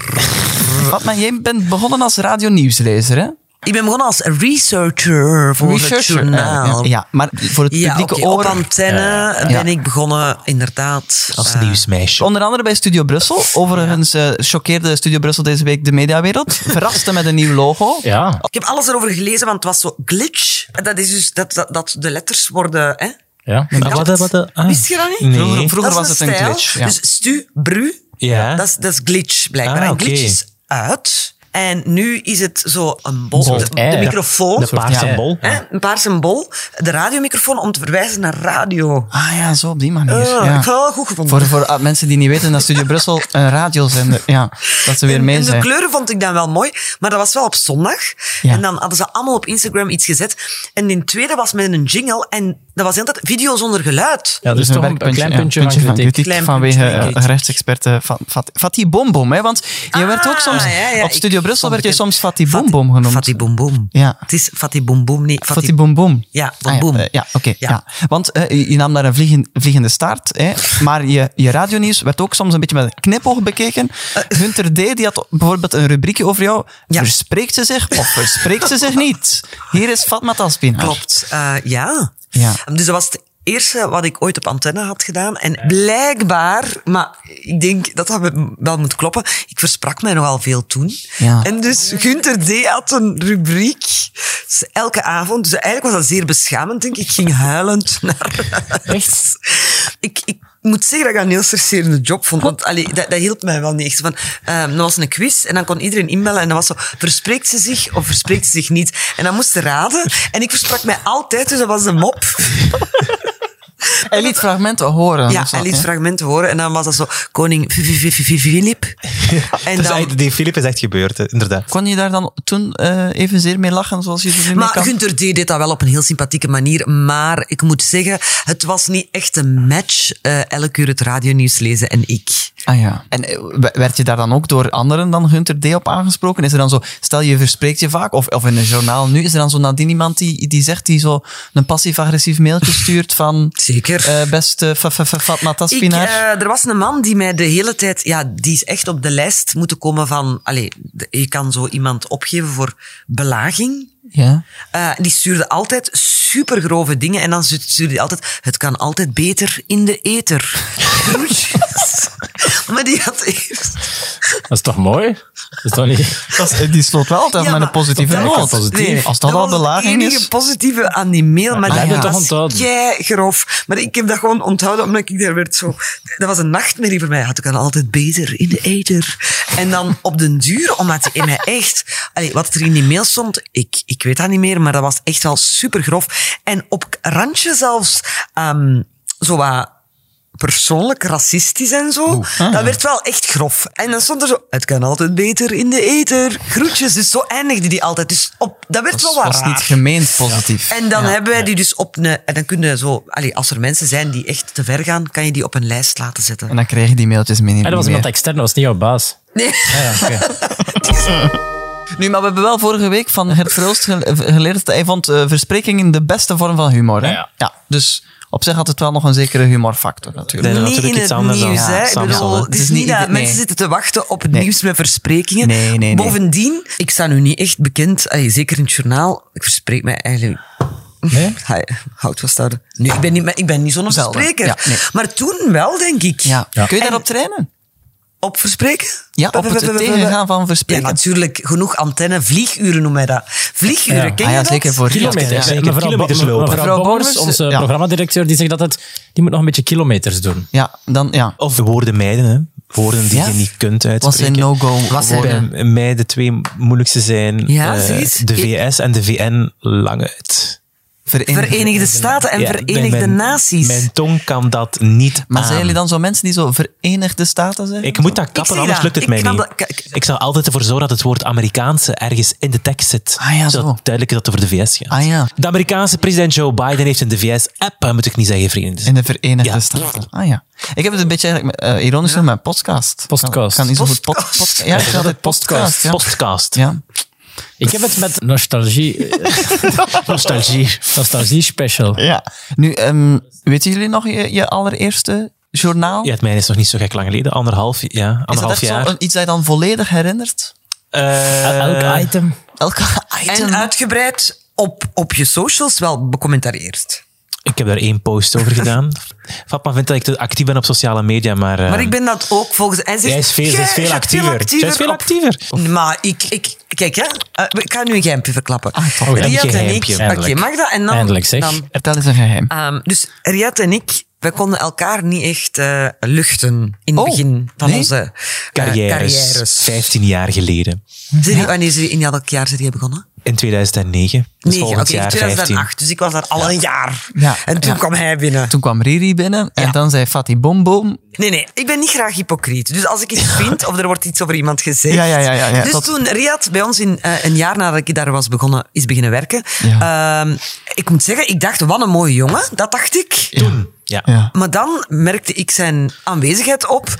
Fatma, jij bent begonnen als radionieuwslezer, hè? Ik ben begonnen als researcher voor het Researcher, journaal. ja, ja, maar voor het Ja, publieke oké, oor... op antenne ben ja. ik begonnen, inderdaad. Als eh, nieuwsmeisje. Onder andere bij Studio Brussel. Overigens uh, choqueerde Studio Brussel deze week de mediawereld. Verraste met een nieuw logo. Ja. Ik heb alles erover gelezen, want het was zo glitch. Dat is dus dat, dat, dat de letters worden... Hè? Ja. Ah, wat, wat, wat, ah. Wist je dat niet? Nee. Vroeger, vroeger Dat was is het een stijl. glitch. Ja. Dus stu, bru, Ja. dat is, dat is glitch blijkbaar. Ah, En oké. glitch is uit. En nu is het zo een bol. Bol De, de ei. microfoon. De paarse Ja. bol. Hè, een paar symbool. De radiomicrofoon om te verwijzen naar radio. Ah ja, zo op die manier. Uh, ja. Ik heb het wel goed gevonden. Voor, voor uh, mensen die niet weten dat Studio Brussel een radiozender, ja, dat ze weer mee En de zijn. kleuren vond ik dan wel mooi, maar dat was wel op zondag. Ja. En dan hadden ze allemaal op Instagram iets gezet. En in het tweede was met een jingle en dat was altijd video zonder geluid. Ja, dus een toch een, een werkpuntje, klein puntje, ja, van kritiek. Klein vanwege puntje van uh, kritiek. rechtsexperte Fat, Fat, Fatih Bombom. Hè? Want je Ah, werd ook soms, ja, ja, op ik Studio Brussel vond werd je het- soms Fatih Fat- Bombom genoemd. Fatih Boom Boom. Ja. Het is Fatih Boom Boom, nee. Fatih... Fatih Bombom. Ja, Ah, ja, Boom. eh, ja, oké. Ja. ja. Want eh, je, je nam daar een vliegen, vliegende staart, hè, maar je, je radionieuws werd ook soms een beetje met een knipoog bekeken. Hunter D. die had bijvoorbeeld een rubriekje over jou. Ja. Verspreekt ze zich of verspreekt ze zich niet? Hier is Fatma Taspinaar. Klopt, uh, ja. Ja. Dus dat was het eerste wat ik ooit op antenne had gedaan. En blijkbaar, maar ik denk dat dat wel moet kloppen, ik versprak mij nogal veel toen. Ja. En dus Gunther D. had een rubriek, dus elke avond. Dus eigenlijk was dat zeer beschamend, denk ik. Ik ging huilend naar huis. Ik, ik moet zeggen dat ik dat een heel stresserende job vond. Want allee, dat, dat hielp mij wel niet echt. Van, um, dat was een quiz en dan kon iedereen inbellen. En dan was zo, verspreekt ze zich of verspreekt ze zich niet? En dan moest ze raden. En ik versprak mij altijd, dus dat was een mop. Hij liet fragmenten horen. Ja, of zo, hij liet hè? fragmenten horen. En dan was dat zo, koning Filip. En Dus dan... echt- die Filip is echt gebeurd, hè, inderdaad. Kon je daar dan toen uh, evenzeer mee lachen zoals je er nu mee Maar kan? Gunther D. deed dat wel op een heel sympathieke manier. Maar ik moet zeggen, het was niet echt een match. Uh, elke uur het radionieuws lezen en ik. Ah ja. En uh, werd je daar dan ook door anderen dan Gunther D. op aangesproken? Is er dan zo, stel je verspreekt je vaak, of, of in een journaal nu, is er dan zo nadien iemand die, die zegt, die zo een passief-agressief mailtje stuurt van... Zeker. Uh, beste Fatma Ik, Taspinaar? uh, er was een man die mij de hele tijd... Ja, die is echt op de lijst moeten komen van... Allez, de- je kan zo iemand opgeven voor belaging. Ja. Uh, die stuurde altijd supergrove dingen. En dan stuurde hij altijd... Het kan altijd beter in de ether. Maar die had eerst... Dat is toch mooi? Dat is toch niet... Dat is, die sloot wel altijd Ja, met maar- een positieve dat- noot. Nee, Als dat, al was belaging het enige is... positieve aan die mail, maar Ah, dat ja. toch was onthouden. keigrof. Maar ik heb dat gewoon onthouden, omdat ik daar werd zo... Dat was een nachtmerrie voor mij. Het kan altijd beter in de ether. En dan op den duur, omdat hij mij echt... Allee, wat er in die mail stond, ik, ik weet dat niet meer, maar dat was echt wel supergrof. En op randje zelfs um, zo wat persoonlijk racistisch en zo. Ah. Dat werd wel echt grof. En dan stond er zo, het kan altijd beter in de ether. Groetjes. Dus zo eindigde die altijd. Dus op, dat werd dat wel wat was raar. niet gemeend positief. En dan ja. hebben wij die dus op een... En dan kun je zo... Allee, als er mensen zijn die echt te ver gaan, kan je die op een lijst laten zetten. En dan krijg je die mailtjes mee. En dat was iemand extern, dat was niet jouw baas. Nee. Ah, ja, okay. Nu, maar we hebben wel vorige week van Gert Verhulst geleerd dat hij vond uh, versprekingen de beste vorm van humor. Hè? Ja, ja. ja, dus op zich had het wel nog een zekere humorfactor natuurlijk. Nee, niet natuurlijk in iets het anders nieuws, dan hè. Ik Samsel, bedoel, hè. het is niet dat nee. mensen zitten te wachten op het Nee. nieuws met versprekingen. Nee, nee, nee. Bovendien, ik sta nu niet echt bekend, allee, zeker in het journaal, ik verspreek mij eigenlijk... Nee? Hij houdt vasthouden. Nee, ik ben niet, ik ben niet zo'n Zelden. verspreker. Ja, nee. Maar toen wel, denk ik. Ja. Ja. Kun je En- daarop trainen? Op verspreken? Ja, op het tegengaan van Ja, verspreken. natuurlijk. Genoeg antenne. Vlieguren noemen wij dat. Vlieguren, Ja. ken Ah je ja, dat? zeker voor Kilometers. Ja, Ja, zeker. mevrouw, kilometers Bo- lopen. mevrouw Mevrouw Bongers, Bongers, onze ja. programmadirecteur, die zegt dat het, die moet nog een beetje kilometers doen. Ja, dan ja. Of de woorden mijden, hè. Woorden die Ja? je niet kunt Wat uitspreken. zijn no-go Wat zijn woorden? Bij mij de twee moeilijkste zijn Ja, eh, zie eens. de V S en de V N lang uit. Verenigde Staten en Ja, Verenigde mijn, Naties. Mijn tong kan dat niet Maar aan. zijn jullie dan zo mensen die zo Verenigde Staten zeggen? Ik moet dat kappen, zeg anders dat. lukt het Ik mij knap niet. dat- kijk. Ik zal altijd ervoor zorgen dat het woord Amerikaanse ergens in de tekst zit. Ah ja, zodat zo. het duidelijk is dat het over de V S gaat. Ah ja, De Amerikaanse president Joe Biden heeft in de V S-app, moet ik niet zeggen, vrienden. in de Verenigde Ja. Staten. Ah ja. Ik heb het een beetje eigenlijk, uh, ironisch genoemd met podcast. Podcast. Ik kan niet zo goed pod, Podcast. pod, ja, ik had het podcast. Ja. Podcast. Ja. Ik heb het met nostalgie, Nostalgie. nostalgie special. ja. Nu, um, weten jullie nog je, je allereerste journaal? Ja, het mijne is nog niet zo gek lang geleden. Anderhalf, ja, Is dat anderhalf echt jaar. zo een- iets dat je dan volledig herinnert? Eh, Elk item. Elke item? En uitgebreid op, op je socials wel becommentarieerd. Ik heb daar één post over gedaan. Fatma vindt dat ik te actief ben op sociale media, maar... eh, Maar ik ben dat ook volgens... Hij zegt, Jij is veel, zij is veel "Jij bent actiever. Zij is veel op-" actiever. Maar ik... ik kijk, hè. Uh, ik ga nu een geheimpje verklappen. Ah, toch. Oh, ja, een Riyad en ik... geheimpje. Oké, Eindelijk. mag dat? En dan, Eindelijk, zeg. Dan, Vertel eens een geheim. um, dus Riyad en ik, wij konden elkaar niet echt uh, luchten in het Oh, begin van nee? onze uh, Carrières. carrières. vijftien jaar geleden. Zijn die- Wanneer zijn- in welk jaar zijn jij begonnen? In tweeduizend negen. Dus Negen, volgend oké, jaar tweeduizend acht. vijftien. Dus ik was daar al een jaar. Ja, En toen ja. kwam hij binnen. Toen kwam Riri binnen en Ja. dan zei Fatih Boom Boom. Nee, nee, ik ben niet graag hypocriet. Dus als ik iets vind of er wordt iets over iemand gezegd. Ja, ja, ja, ja, ja, dus tot- toen Riyad bij ons in uh, een jaar nadat ik daar was begonnen, is beginnen werken. Ja. Um, ik moet zeggen, ik dacht, wat een mooie jongen. Dat dacht ik. Toen. Ja. Ja. Maar dan merkte ik zijn aanwezigheid op.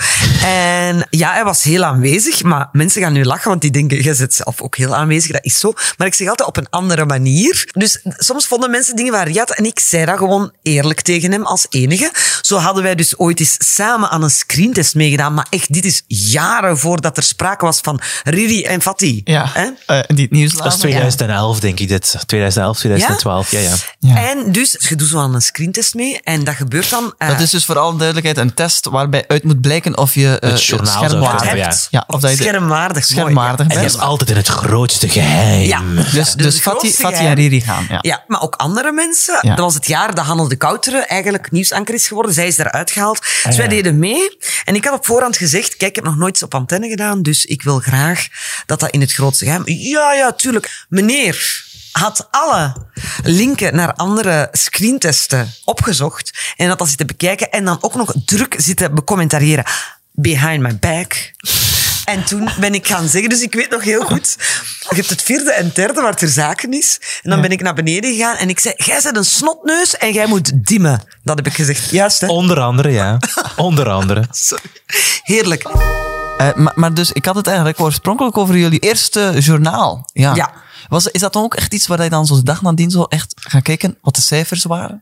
En ja, hij was heel aanwezig. Maar mensen gaan nu lachen, want die denken, jij zit zelf ook heel aanwezig. Dat is zo. Maar ik zeg altijd op een andere manier. Dus soms vonden mensen dingen waar Riyad en ik zei dat gewoon eerlijk tegen hem als enige. Zo hadden wij dus ooit eens samen aan een screentest meegedaan. Maar echt, dit is jaren voordat er sprake was van Riri en Fatih. Ja, Hè? uh, die het nieuws Dat is lazen. tweeduizend elf, denk ik. Dit. tweeduizend elf, tweeduizend twaalf, ja, ja. Ja. En dus, je doet zo aan een screentest mee. En dat gebeurt dan... uh, Dat is dus voor alle duidelijkheid een test waarbij uit moet blijken of je uh, Het journaal zou schermwaardig kunnen, hebt. ja. Ja, of dat je de- Schermwaardig. mooi, ja. schermwaardig En je bent. hebt altijd in het grootste geheim. Ja. Dus, dus, Dus het Fatih, grootste Fatih en geheim. Riri gaan. Ja. Ja, maar ook andere mensen. Ja. Dat was het jaar dat Hannel de Kouteren eigenlijk nieuwsanker is geworden. Zij is eruit gehaald. Dus wij deden mee. En ik had op voorhand gezegd, kijk, ik heb nog nooit iets op antenne gedaan, dus ik wil graag dat dat in het grootste geheim... Ja, ja, tuurlijk. Meneer had alle linken naar andere screentesten opgezocht en had dat zitten bekijken en dan ook nog druk zitten becommentariëren. Behind my back. En toen ben ik gaan zeggen, dus ik weet nog heel goed, je hebt het vierde en derde waar ter zaken is. En dan ben ik naar beneden gegaan en ik zei, jij bent een snotneus en jij moet dimmen. Dat heb ik gezegd. Juist, hè? Onder andere, ja. Onder andere. Sorry. Heerlijk. Uh, maar, maar dus, ik had het eigenlijk oorspronkelijk over jullie eerste journaal. Ja. Ja. Was, is dat dan ook echt iets waar je dan zo de dag nadien zo echt gaat kijken wat de cijfers waren?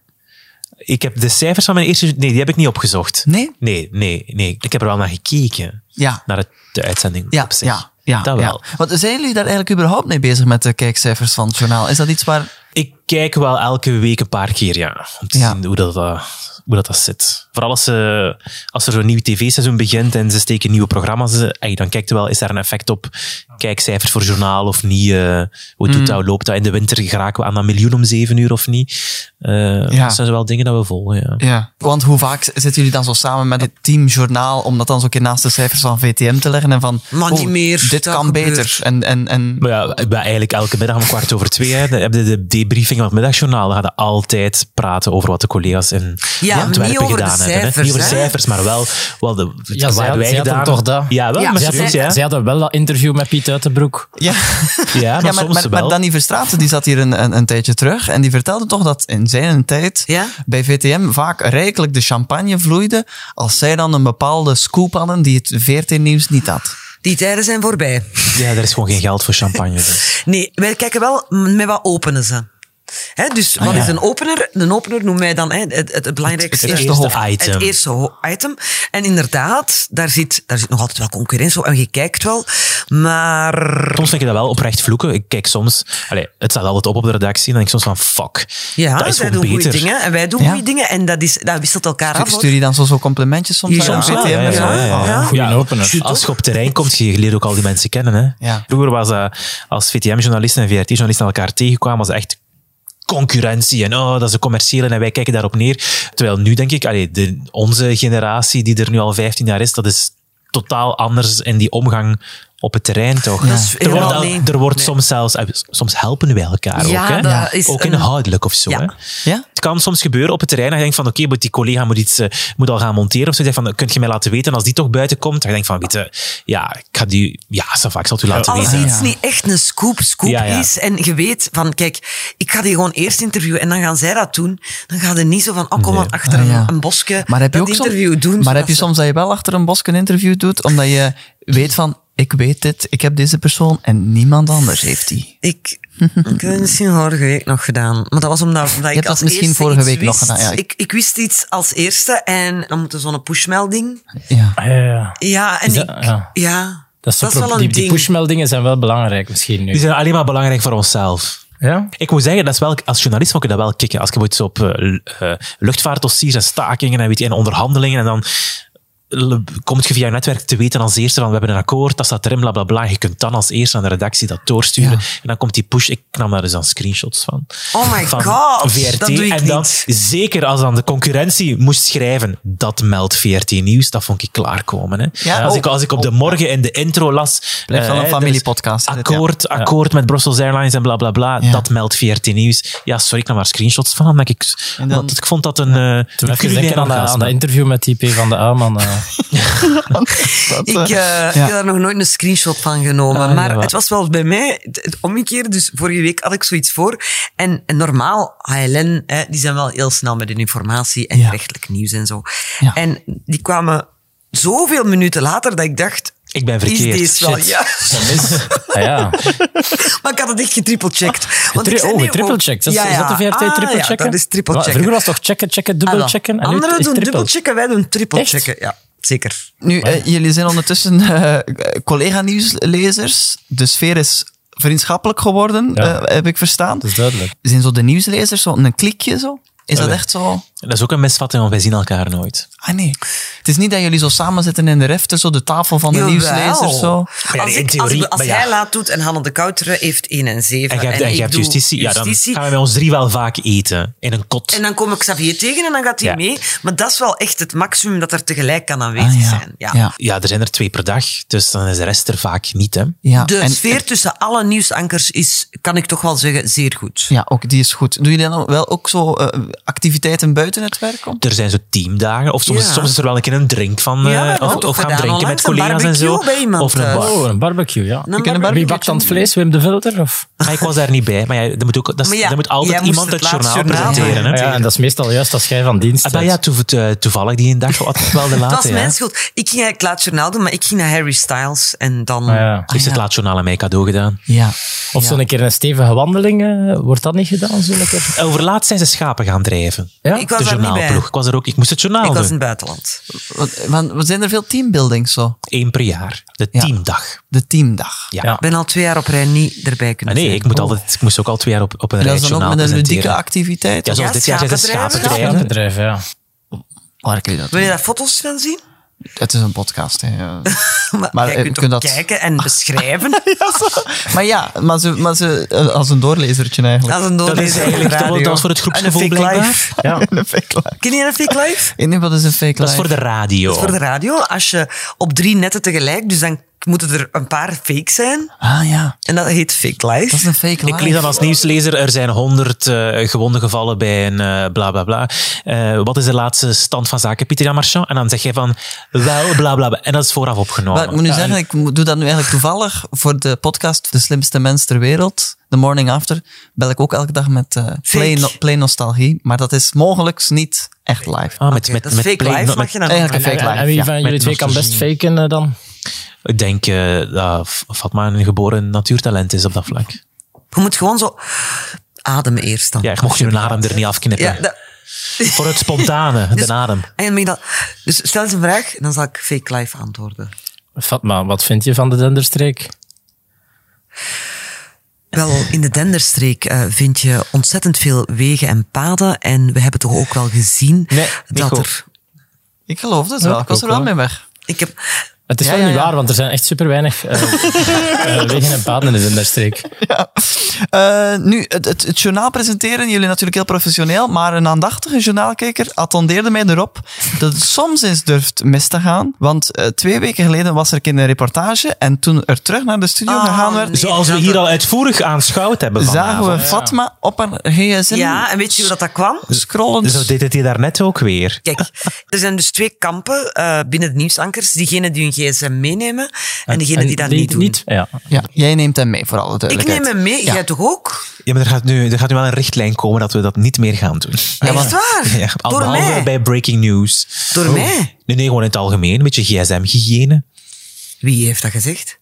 Ik heb de cijfers van mijn eerste... Nee, die heb ik niet opgezocht. Nee? Nee, nee, nee. Ik heb er wel naar gekeken. Ja. Naar het, de uitzending Ja, op zich. ja, ja. Dat wel. Ja. Want zijn jullie daar eigenlijk überhaupt mee bezig met de kijkcijfers van het journaal? Is dat iets waar... Ik kijk wel elke week een paar keer, ja. Om te Ja. zien hoe dat, uh, hoe dat, dat zit. Vooral als, ze, als er zo'n nieuw tv-seizoen begint en ze steken nieuwe programma's, ey, dan kijkt je wel, is daar een effect op kijkcijfers voor journaal of niet? Uh, hoe doet Mm. dat? Hoe loopt dat? In de winter geraken we aan dat miljoen om zeven uur of niet? Uh, Ja. Dat zijn wel dingen dat we volgen, ja. Ja. Want hoe vaak zitten jullie dan zo samen met het team journaal om dat dan zo een keer naast de cijfers van V T M te leggen en van... Maar niet oh, meer, Dit dat kan gebeurt. beter. En, en, en, Maar ja, ik ben eigenlijk elke middag om kwart over twee. Hè, dan heb je de debriefing van het middagjournaal. Dan gaan we altijd praten over wat de collega's in Ja, Ja, Antwerpen niet over de gedaan hebben. Hè. cijfers, Niet over hè. cijfers, maar wel, wel de, het Ja, wat zij, wij zij hadden gedaan. toch dat? Ja, wel, Ja, maar zij- serieus, ja. Zij hadden wel dat interview met Piet Uitenbroek. Ja. Ja, maar, Ja, maar, soms maar, wel. maar Danny Verstraeten die zat hier een, een, een tijdje terug en die vertelde toch dat in zijn tijd Ja? bij V T M vaak rijkelijk de champagne vloeide als zij dan een bepaalde scoop hadden die het V R T-nieuws niet had. Die tijden zijn voorbij. Ja, er is gewoon geen geld voor champagne. Dus. Nee, wij kijken wel met wat openen ze. Hè, dus wat ja. is een opener? Een opener noemt mij dan hè, het, het, het belangrijkste. Het eerste eerste hoofd. item. Het eerste ho- item. En inderdaad, daar zit, daar zit nog altijd wel concurrentie op. En je kijkt wel. Maar Soms vind ik dat wel oprecht vloeken. Ik kijk soms... Allee, het staat altijd op op de redactie. En dan denk ik soms van, fuck. ja, dat is zij gewoon doen goede beter. dingen. En wij doen Ja. goede dingen. En dat, is, dat wisselt elkaar af. Stuur hoor. je dan zo, zo complimentjes soms Ja, aan soms V T M? wel, ja, en zo? ja, ja, ja. Ja. Goeie opener. Als je op terrein komt, je leert ook al die mensen kennen. Hè. Ja. Vroeger was dat, als V T M-journalisten en V R T-journalisten elkaar tegenkwamen, was het echt concurrentie en oh, dat is een commerciële en wij kijken daarop neer. Terwijl nu denk ik, allee, de, onze generatie die er nu al vijftien jaar is, dat is totaal anders in die omgang op het terrein, toch? Dat is Er wordt, helemaal al- nee. er wordt Nee. soms zelfs, eh, soms helpen wij elkaar Ja, ook, hè? dat is ook een- inhoudelijk of zo. Ja. Hè? Ja? Het kan soms gebeuren op het terrein dat je denkt van, oké, moet die collega moet iets, eh, moet al gaan monteren of zo. Je zegt van, kunt je mij laten weten? En als die toch buiten komt, dan denk je van, weet je, ja, ik ga die, ja, ça va, ik zal het u laten Als weten. iets niet echt een scoop, scoop Ja, ja. is en je weet van, kijk, ik ga die gewoon eerst interviewen en dan gaan zij dat doen, dan ga je niet zo van, oh, kom maar achter Ah, ja. een, een bosje Maar heb je dat ook soms, interview doen. maar zodat heb je ze- soms dat je wel achter een bosje een interview doet, omdat je weet van, ik weet dit, ik heb deze persoon en niemand anders heeft die. Ik, ik heb het misschien vorige week nog gedaan. Maar dat was omdat, omdat ik hebt als dat misschien eerste vorige iets week nog wist. gedaan, ja. Ik, ik wist iets als eerste en dan moet er zo'n pushmelding. Ja. Ah, ja, ja. Ja, en Is dat- ik... ja. Ja, Dat is, zo pro- wel een die, die ding. pushmeldingen zijn wel belangrijk misschien nu. Die zijn alleen maar belangrijk voor onszelf. Ja? Ik moet zeggen, dat is wel, als journalist moet je dat wel kicken. Als je bijvoorbeeld zo op uh, uh, luchtvaartdossiers en stakingen en, weet je, en onderhandelingen en dan komt je via je netwerk te weten als eerste van we hebben een akkoord, dat staat erin, bla bla bla. Je kunt dan als eerste aan de redactie dat doorsturen. Ja. En dan komt die push. Ik nam daar dus dan screenshots van. Oh my van god, V R T. dat doe ik en dan, niet. zeker als dan de concurrentie moest schrijven, dat meldt V R T Nieuws, dat vond ik klaarkomen. Hè. Ja, als, oh. ik, als ik op de morgen in de intro las... Blijft wel eh, een hè, familiepodcast, er is dit, ja. Akkoord, akkoord met Brussels Airlines en bla bla bla, Ja. dat meldt V R T Nieuws. Ja, sorry, ik nam maar screenshots van. Maar ik, En dan- want ik vond dat een... eh, Toen een even culinair denken aan, dat- aan orgasme. dat interview met die P van de A-man. eh. Dat, Ik, eh, eh, ja. ik heb daar nog nooit een screenshot van genomen. Ah, maar ja, het was wel bij mij het, het omgekeerde. Dus vorige week had ik zoiets voor. En, en normaal, H L N, hè, die zijn wel heel snel met hun informatie en Ja. rechtelijk nieuws en zo. Ja. En die kwamen zoveel minuten later dat ik dacht... Ik ben Is verkeerd. deze wel Shit. juist? Ah, ja. Maar ik had het echt getrippelcheckt. Want ik Tri- zei, oh, nee, getrippelcheckt. Dat is, ja, is dat de V R T ja. Ah, trippelchecken? Ja, dat is trippelchecken. Vroeger was het toch checken, checken, Ah, wel. dubbelchecken? En nu Anderen is doen trippel. dubbelchecken, wij doen trippelchecken. Ja, zeker. Nu, eh, jullie zijn ondertussen eh, collega-nieuwslezers. De sfeer is vriendschappelijk geworden, Ja. eh, heb ik verstaan. Dat is duidelijk. Zijn zo de nieuwslezers zo een klikje zo? Is dat nee. echt zo? Dat is ook een misvatting, want wij zien elkaar nooit. Ah nee. Het is niet dat jullie zo samen zitten in de refte, zo de tafel van de Jawel. nieuwslezers. Zo. Ja, Als, in ik, als, theorie, ik- als maar ja. hij laat doet en Hanne de Kouteren heeft één en zeven. En je hebt, en je ik hebt doe justitie. Ja, dan justitie. gaan we met ons drie wel vaak eten. In een kot. En dan kom ik Xavier tegen en dan gaat hij Ja. mee. Maar dat is wel echt het maximum dat er tegelijk kan aanwezig Ah, ja. zijn. Ja. Ja. Ja, er zijn er twee per dag, dus dan is de rest er vaak niet. Hè. Ja. De en- sfeer tussen alle nieuwsankers is, kan ik toch wel zeggen, zeer goed. Ja, ook die is goed. Doen jullie dan wel ook zo eh, activiteiten buiten het werk om? Er zijn zo teamdagen, of soms, Ja. soms is er wel een keer een drink van, Ja, eh, we hebben of, het ook of gaan gedaan drinken met onlangs, een collega's en zo. barbecue bij iemand Of een thuis. bar. Oh, een barbecue, ja. Een kunnen barbecue. Wie bakt dan het vlees? Wim de Vilder? Of? Ah, ik was daar niet bij, maar ja, er moet, ook, dat is- Maar ja, er moet jij altijd moest iemand het het journaal laatste journaal presenteren. Hè. Ah, ja, en dat is meestal juist als jij van dienst Ah, bent. maar ja, to- to- toevallig die een dag had ik wel de Het late. was ja. mijn schuld. Ik ging eigenlijk laat journaal doen, maar ik ging naar Harry Styles en dan... Ah, ja. Heeft het laatste journaal aan mij cadeau gedaan. Ja. Of zo'n keer een stevige wandeling, eh, wordt dat niet gedaan? Zo'n keer? Over laatst zijn ze schapen gaan drijven. Ja? Ik was De daar niet bij. journaalploeg. Ik was er ook. Ik moest het journaal Ik was in doen. het buitenland. Wat, want, wat zijn er veel teambuildings zo? Eén per jaar. De Ja. teamdag. De teamdag. Ja. Ja. Ik ben al twee jaar op rij niet erbij Ah, kunnen nee, zijn. ik, moet altijd, ik moest ook al twee jaar op, op een En dat rij is dan ook journaal met een ludieke presenteren. activiteit? Ja, zoals Ja, dit jaar zijn ze schapendrijven. schapendrijven. Bedrijf, ja. Waar kun je dat Wil je doen? daar foto's van zien? Het is een podcast. Hè. Ja. Maar, Maar, jij eh, kunt kun toch dat- kijken en beschrijven. Maar ja, maar ze, maar ze, eh, als een doorlezertje eigenlijk. Als een Dat is doorlezer eigenlijk op de toch wel- radio. dat is voor het En een groepsgevoel fake blijkbaar. live. Ja. Een fake live. Ken je een fake live? Ik weet niet wat is een fake live. Dat is voor de radio. Dat is voor de radio. Als je op drie netten tegelijk, dus dan moeten er een paar fake zijn. Ah ja, En dat heet fake life. dat is een fake life. Ik lees dan als nieuwslezer, er zijn honderd uh, gewonden gevallen bij een uh, bla bla bla. Uh, wat is de laatste stand van zaken, Pieter Jan Marchand? En dan zeg je van, wel bla bla bla. En dat is vooraf opgenomen. Maar ik moet nu Ja, zeggen, ik mo- doe dat nu eigenlijk toevallig voor de podcast De Slimste Mens ter Wereld, The Morning After, bel ik ook elke dag met uh, play, no- play Nostalgie. Maar dat is mogelijk niet echt live. Ah, met, Oké, met, dat is met fake play- life, met- mag je dan eigenlijk ook een fake En, life, en wie ja. van Met jullie twee kan best nostalgie. faken uh, dan? Ik denk uh, dat Fatma een geboren natuurtalent is op dat vlak. Je moet gewoon zo ademen eerst dan. Ja, je mocht je een adem er niet afknippen. Ja, dat- Voor het spontane, Dus- de adem. en dan ben je dat, dus stel eens een vraag, dan zal ik fake life antwoorden. Fatma, wat vind je van de Denderstreek? Wel, in de Denderstreek uh, vind je ontzettend veel wegen en paden. En we hebben toch ook wel gezien Nee, dat Nico. er... Ik geloof het wel. Ik was er wel mee weg. Ik heb, Het is Ja, wel ja, niet ja. waar, want er zijn echt super weinig uh, uh, wegen en paden in de Denderstreek. Ja. Uh, nu, het, het, het journaal presenteren, jullie natuurlijk heel professioneel, maar een aandachtige journaalkijker attendeerde mij erop dat het soms eens durft mis te gaan. Want uh, twee weken geleden was er een een reportage en toen er terug naar de studio Ah, gegaan werd, nee. Zoals we hier al uitvoerig aanschouwd hebben zagen we vanavond. Fatma op haar gsm ja, en weet je hoe dat, dat kwam? scrollen. Zo deed het hier daarnet ook weer. Kijk, er zijn dus twee kampen uh, binnen de nieuwsankers. Diegenen die hun gsm meenemen en diegenen die dat niet doen. Ja. Ja, jij neemt hem mee, voor alle Ik duidelijkheid. neem hem mee, Ja. jij toch ook? Ja, maar er gaat, nu, er gaat nu wel een richtlijn komen dat we dat niet meer gaan doen. Echt waar? Ja, Door behalve mij? bij breaking news. Door mij? Nee, nee, gewoon in het algemeen. Een beetje gsm-hygiëne. Wie heeft dat gezegd?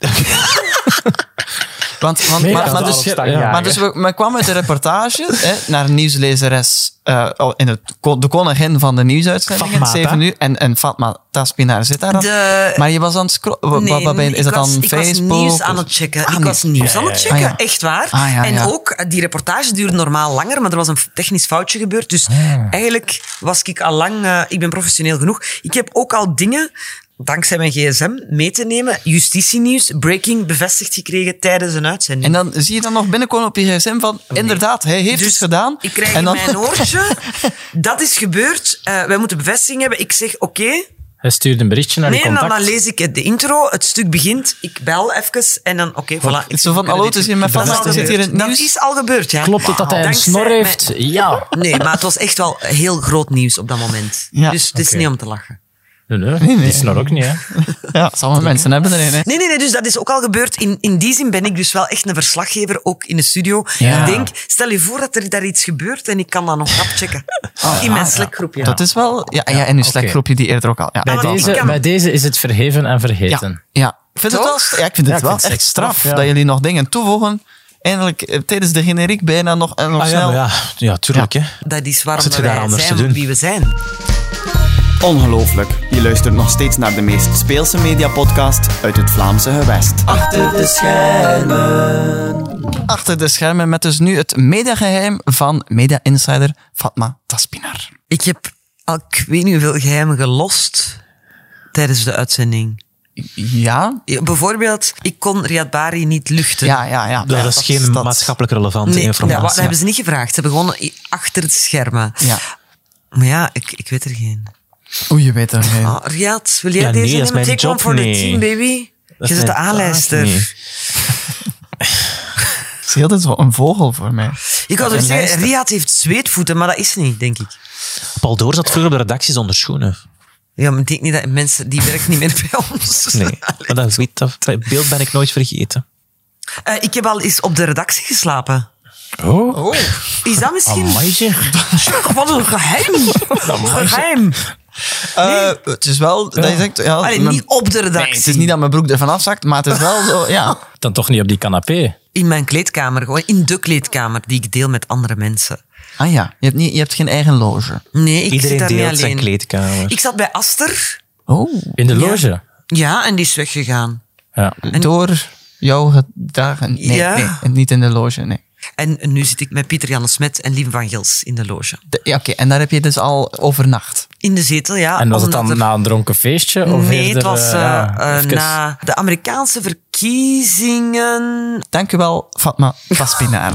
Want, want, Nee, maar, dat maar, is dus, alles stagjagen. maar dus we, we kwamen uit de reportage hè, naar een nieuwslezeres uh, in het, de koningin van de nieuwsuitzendingen, Fatma, zeven uur. En, en Fatma Taspinaar zit daar dan. De- Maar je was aan het scrollen. Nee, wat ben je- is dat ik was, dan ik Facebook? was nieuws aan het checken. Ah, ik nee. was nieuws aan het checken, Ah, ja. echt waar. Ah, ja, en ja. ook, eh, die reportage duurde normaal langer, maar er was een technisch foutje gebeurd. Dus eigenlijk was ik al lang... eh, ik ben professioneel genoeg. Ik heb ook al dingen, dankzij mijn gsm, mee te nemen. Justitienieuws, breaking, bevestigd gekregen tijdens een uitzending. En dan zie je dan nog binnenkomen op je gsm van, inderdaad, hij heeft Dus het gedaan. ik krijg en in dan, mijn oortje, dat is gebeurd, uh, wij moeten bevestiging hebben. Ik zeg, oké... Okay. Hij stuurt een berichtje naar Nee, die en dan, contact. dan lees ik de intro, het stuk begint, ik bel even en dan, oké, okay, voilà. Ik Zo van, hallo, het is hier met Dat is Fatma, al je zit hier in het gebeurd. nieuws. Dat is al gebeurd, ja. Klopt het dat hij een Dankzij snor mijn- heeft? Ja. Nee, maar het was echt wel heel groot nieuws op dat moment. Ja, dus het is oké. niet om te lachen. Nee, nee, die snor ook niet, hè. Ja, sommige mensen hebben er een. Hè. Nee, nee, nee, dus dat is ook al gebeurd. In, in die zin ben ik dus wel echt een verslaggever, ook in de studio. Ja. Ik denk, stel je voor dat er daar iets gebeurt en ik kan dat nog rap checken. in mijn Slack-groepje. Dat is wel... Ja, ja en uw Slack-groepje die eerder ook al... Ja, Bij, maar deze, ik kan- bij deze is het verheven en vergeten. ja, ja. Ik vind het wel, Toch? ja, ik vind het Ja, ik wel vind het echt echt straf straf, ja. dat jullie nog dingen toevoegen. Eindelijk eh, tijdens de generiek bijna nog, en nog Ah, ja, snel. maar ja, ja, tuurlijk. Hè. Dat is waarom Zit je wij daar anders zijn te doen? wie we zijn. Ongelooflijk. Je luistert nog steeds naar de meest speelse mediapodcast uit het Vlaamse gewest. Achter de schermen. Achter de schermen met dus nu het mediageheim van media-insider Fatma Taspinaar. Ik heb al, ik weet niet hoeveel geheimen gelost tijdens de uitzending. Ja? Ja, bijvoorbeeld, ik kon Riyad Bari niet luchten. Ja, ja, ja. Dat ja, is geen dat- maatschappelijk relevante Nee, informatie. ja, wat- dat hebben ze niet gevraagd. Ze hebben gewoon i- achter het schermen. Ja. Maar ja, ik, ik weet er geen. Oeh, je weet er geen. Ah, Riyad, wil jij Ja, nee, deze dat is nemen? mijn Take one job, for the nee. team, baby. Dat Je is zit de mijn aanlijster. taak, nee. Het is heel tijd zo een vogel voor mij. Ik wou Een toch zeggen, lijster. Riyad heeft zweetvoeten, maar dat is niet, denk ik. Paul Door zat vroeger op de redactie zonder schoenen. Ja, maar ik denk niet dat mensen... Die werkt niet meer bij ons. Nee, maar dat, weet, dat, dat beeld ben ik nooit vergeten. Eh, ik heb al eens op de redactie geslapen. Oh, Is dat misschien... amai zeg. Wat een geheim. Geheim. Eh, het is wel... Dat je zegt, ja, Allee, mijn- niet op de Nee, redactie. het is niet dat mijn broek ervan afzakt, maar het is wel zo, ja. Dan toch niet op die canapé. In mijn kleedkamer, gewoon in de kleedkamer die ik deel met andere mensen. Ah ja, je hebt, niet, je hebt geen eigen loge. Nee, ik Iedereen zit daar niet deelt zijn alleen. kleedkamer. Ik zat bij Aster. Oh, In de Ja. loge. Ja, en die is weggegaan. Ja. door jouw gedagen. Nee, Ja. nee, niet in de loge, nee. En nu zit ik met Pieter Janne Smet en Lieve van Gils in de loge. De- ja, Oké, en daar heb je dus al overnacht. In de zetel, ja. En was het omdat dan er- na een dronken feestje? Of Nee, eerder, het was eh, eh, ja, eh, even- na de Amerikaanse verkiezingen. Dank u wel, Fatma Taspinaar.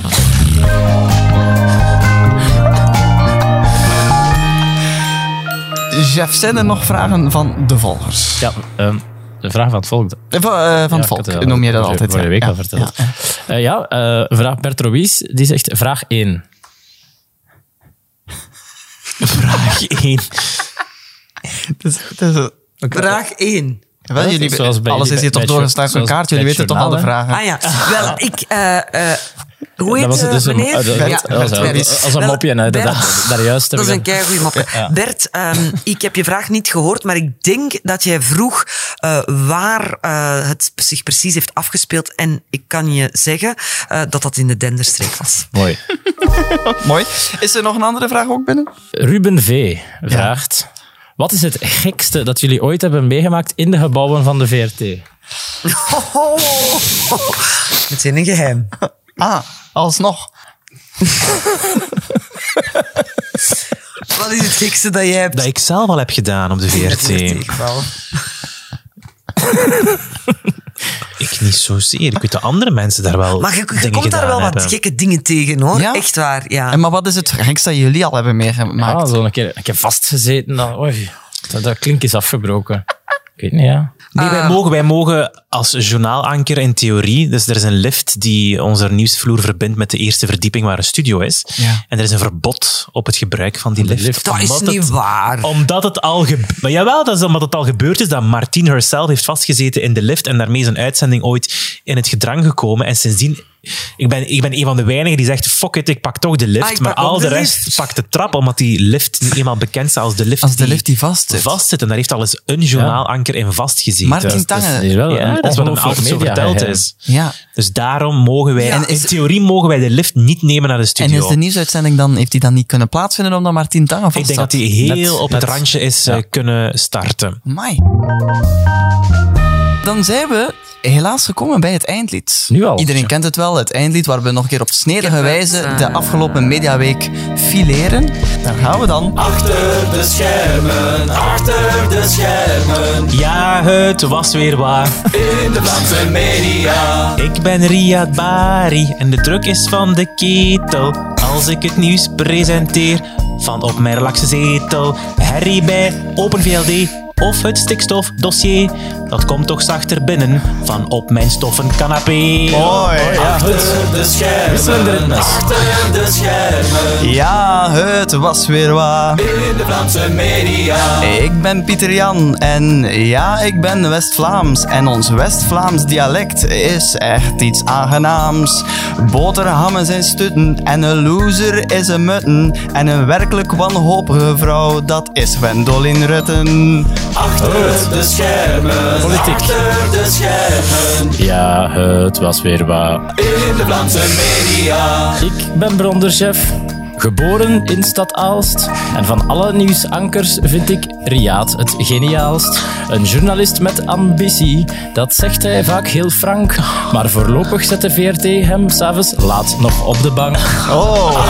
Jeff, zijn er nog vragen van de volgers? Ja, ehm, De vraag van het volk. Uh, van uh, van Ja, het volk, ik had het noem je dat vorige- altijd. Vorige ja. week ja. al verteld. Ja. Uh, ja, uh, vraag Bert Rowies, die zegt vraag één. Vraag één. Het is, het is, uh, Vraag één. wel, Ja, jullie, zoals bij alles jullie is hier bij- toch bij doorgeslagen zoals kaart. Jullie bij weten toch al de journaal, hè? vragen. Ah ja, wel, ik... eh, eh, hoe heet Dat was het eh, dus een, meneer? uh, de- Bert- ja, dat was, Bert een- Weris. als een Wel, mopje, hè, dat, Bert- daar juist Dat is een heb ik- keigoeie mopje. Ja. Bert, um, ik heb je vraag niet gehoord, maar ik denk dat jij vroeg uh, waar uh, het zich precies heeft afgespeeld. En ik kan je zeggen uh, dat dat in de Denderstreek was. Mooi. Mooi. Is er nog een andere vraag ook binnen? Ruben V. vraagt... Wat is het gekste dat jullie ooit hebben meegemaakt in de gebouwen van de V R T? Meteen een geheim. Ah, alsnog. Wat is het gekste dat jij hebt? Dat ik zelf al heb gedaan op de V R T. Ik wel. Ik niet zozeer. Ik weet dat andere mensen daar wel Maar je, je dingen komt daar gedaan wel wat hebben. gekke dingen tegen, hoor. Ja? Echt waar, ja. En maar wat is het gekste dat jullie al hebben meegemaakt? Ah, zo een keer, een keer vastgezeten. Dan, oei, dat, dat klink is afgebroken. Ik weet niet, ja. Nee, wij, mogen, wij mogen als journaalanker in theorie, dus er is een lift die onze nieuwsvloer verbindt met de eerste verdieping waar een studio is. Ja. En er is een verbod op het gebruik van die lift. lift. Dat is Omdat niet het- waar. Omdat het al ge- maar jawel, dat is omdat het al gebeurd is dat Martien herself heeft vastgezeten in de lift en daarmee is een uitzending ooit in het gedrang gekomen. En sindsdien, ik ben, ik ben een van de weinigen die zegt, fuck it, ik pak toch de lift. Ah, ik maar pak ook al de de rest lift. pakt de trap, omdat die lift niet eenmaal bekend staat als de lift Als de die lift die vast zit. vastzit. En daar heeft al eens een journaalanker in vastgezeten. Martin Dus- Tange. Dat is hier wel ja, een dat is wat hem ongelooflijk altijd zo media verteld geheim. is. Ja. Dus daarom mogen wij, Ja. in theorie mogen wij de lift niet nemen naar de En studio. is de nieuwsuitzending dan, heeft die dan niet kunnen plaatsvinden omdat Martin Tange vast Ik denk zat? dat hij heel Net- op het net- randje is ja. eh, kunnen starten. Amai. Dan zijn we helaas gekomen bij het eindlied. Nu al? Iedereen kent het wel, het eindlied waar we nog een keer op snedige Ik heb wijze het, de eh, afgelopen mediaweek fileren. Daar gaan we dan. Ja, het was weer waar. In de Vlaamse media. Ik ben Riyad Bari en de druk is van de ketel. Als ik het nieuws presenteer van op mijn relaxe zetel. Harry bij Open V L D of het stikstofdossier. Dat komt toch zachter binnen van op mijn stoffen canapé. Mooi. Ja, goed. Wisselen de ritmes. Ja, het was weer waar. In de Vlaamse media. Ik ben Pieter Jan en ja, ik ben West-Vlaams. En ons West-Vlaams dialect is echt iets aangenaams. Boterhammen zijn stutten en een loser is een mutten. En een werkelijk wanhopige vrouw, dat is Gwendoline Rutten. Politiek. Ja, het was weer waar. In de Vlaamse media. Ik ben Bronderchef, geboren in stad Aalst. En van alle nieuwsankers vind ik Riyad het geniaalst. Een journalist met ambitie, dat zegt hij vaak heel frank. Maar voorlopig zet de V R T hem s'avonds laat nog op de bank. Oh,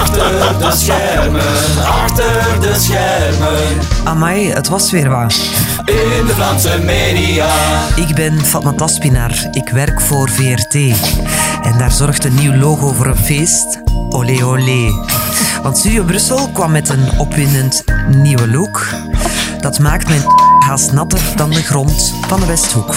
Amai, het was weer waar. In de Vlaamse media. Ik ben Fatma Taspinar. Ik werk voor V R T. En daar zorgt een nieuw logo voor een feest. Olé olé. Want Studio Brussel kwam met een opwindend nieuwe look. Dat maakt mijn haast natter dan de grond van de Westhoek.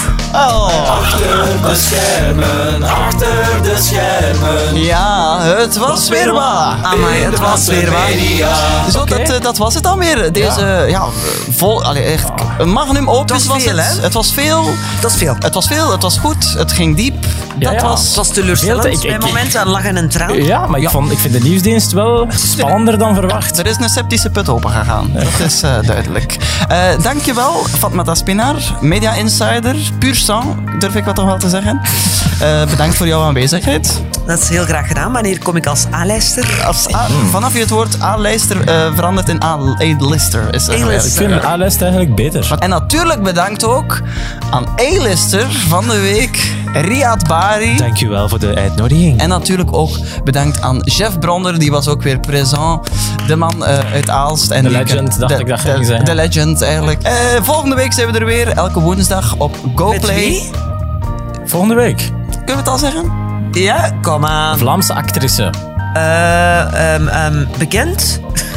ja, het was weer waar. Amai, het was weer waar. Zo, dat, eh, dat was het dan weer. Deze, ja, vol, allee, echt, een magnum opus Het was veel, het. hè? Het was veel. Dat is veel. Het was veel, het was goed, het ging diep. Ja, Dat ja. was... Het was teleurstellend. Ik- ik- Bij ik- momenten lag en een traan. Ja, maar ik, vond, ik vind de nieuwsdienst wel spannender dan verwacht. Er is een septische put open gegaan. Dat is eh, duidelijk. Uh, dankjewel, Fatma Taspinar, Media Insider, puur sang, durf ik wat toch wel te zeggen. Uh, bedankt voor jouw aanwezigheid. Dat is heel graag gedaan. Wanneer kom ik als A-lijster? Als A- vanaf je het woord A-lijster uh, verandert in A-lister. Is er A-lister. Ik vind de A-lijst eigenlijk beter. En natuurlijk bedankt ook aan A-lister van de week, Riyad Bari. Dankjewel voor de uitnodiging. En natuurlijk ook bedankt aan Jeff Bronder, die was ook weer present. De man uh, uit Aalst. En De die- legend, dacht ik dat je de, ging zeggen. De legend, eigenlijk. Uh, volgende week zijn we er weer, elke woensdag op Met GoPlay. wie? Volgende week. Kunnen we het al zeggen? Ja, kom aan. Vlaamse actrice. Eh, ehm, ehm, bekend?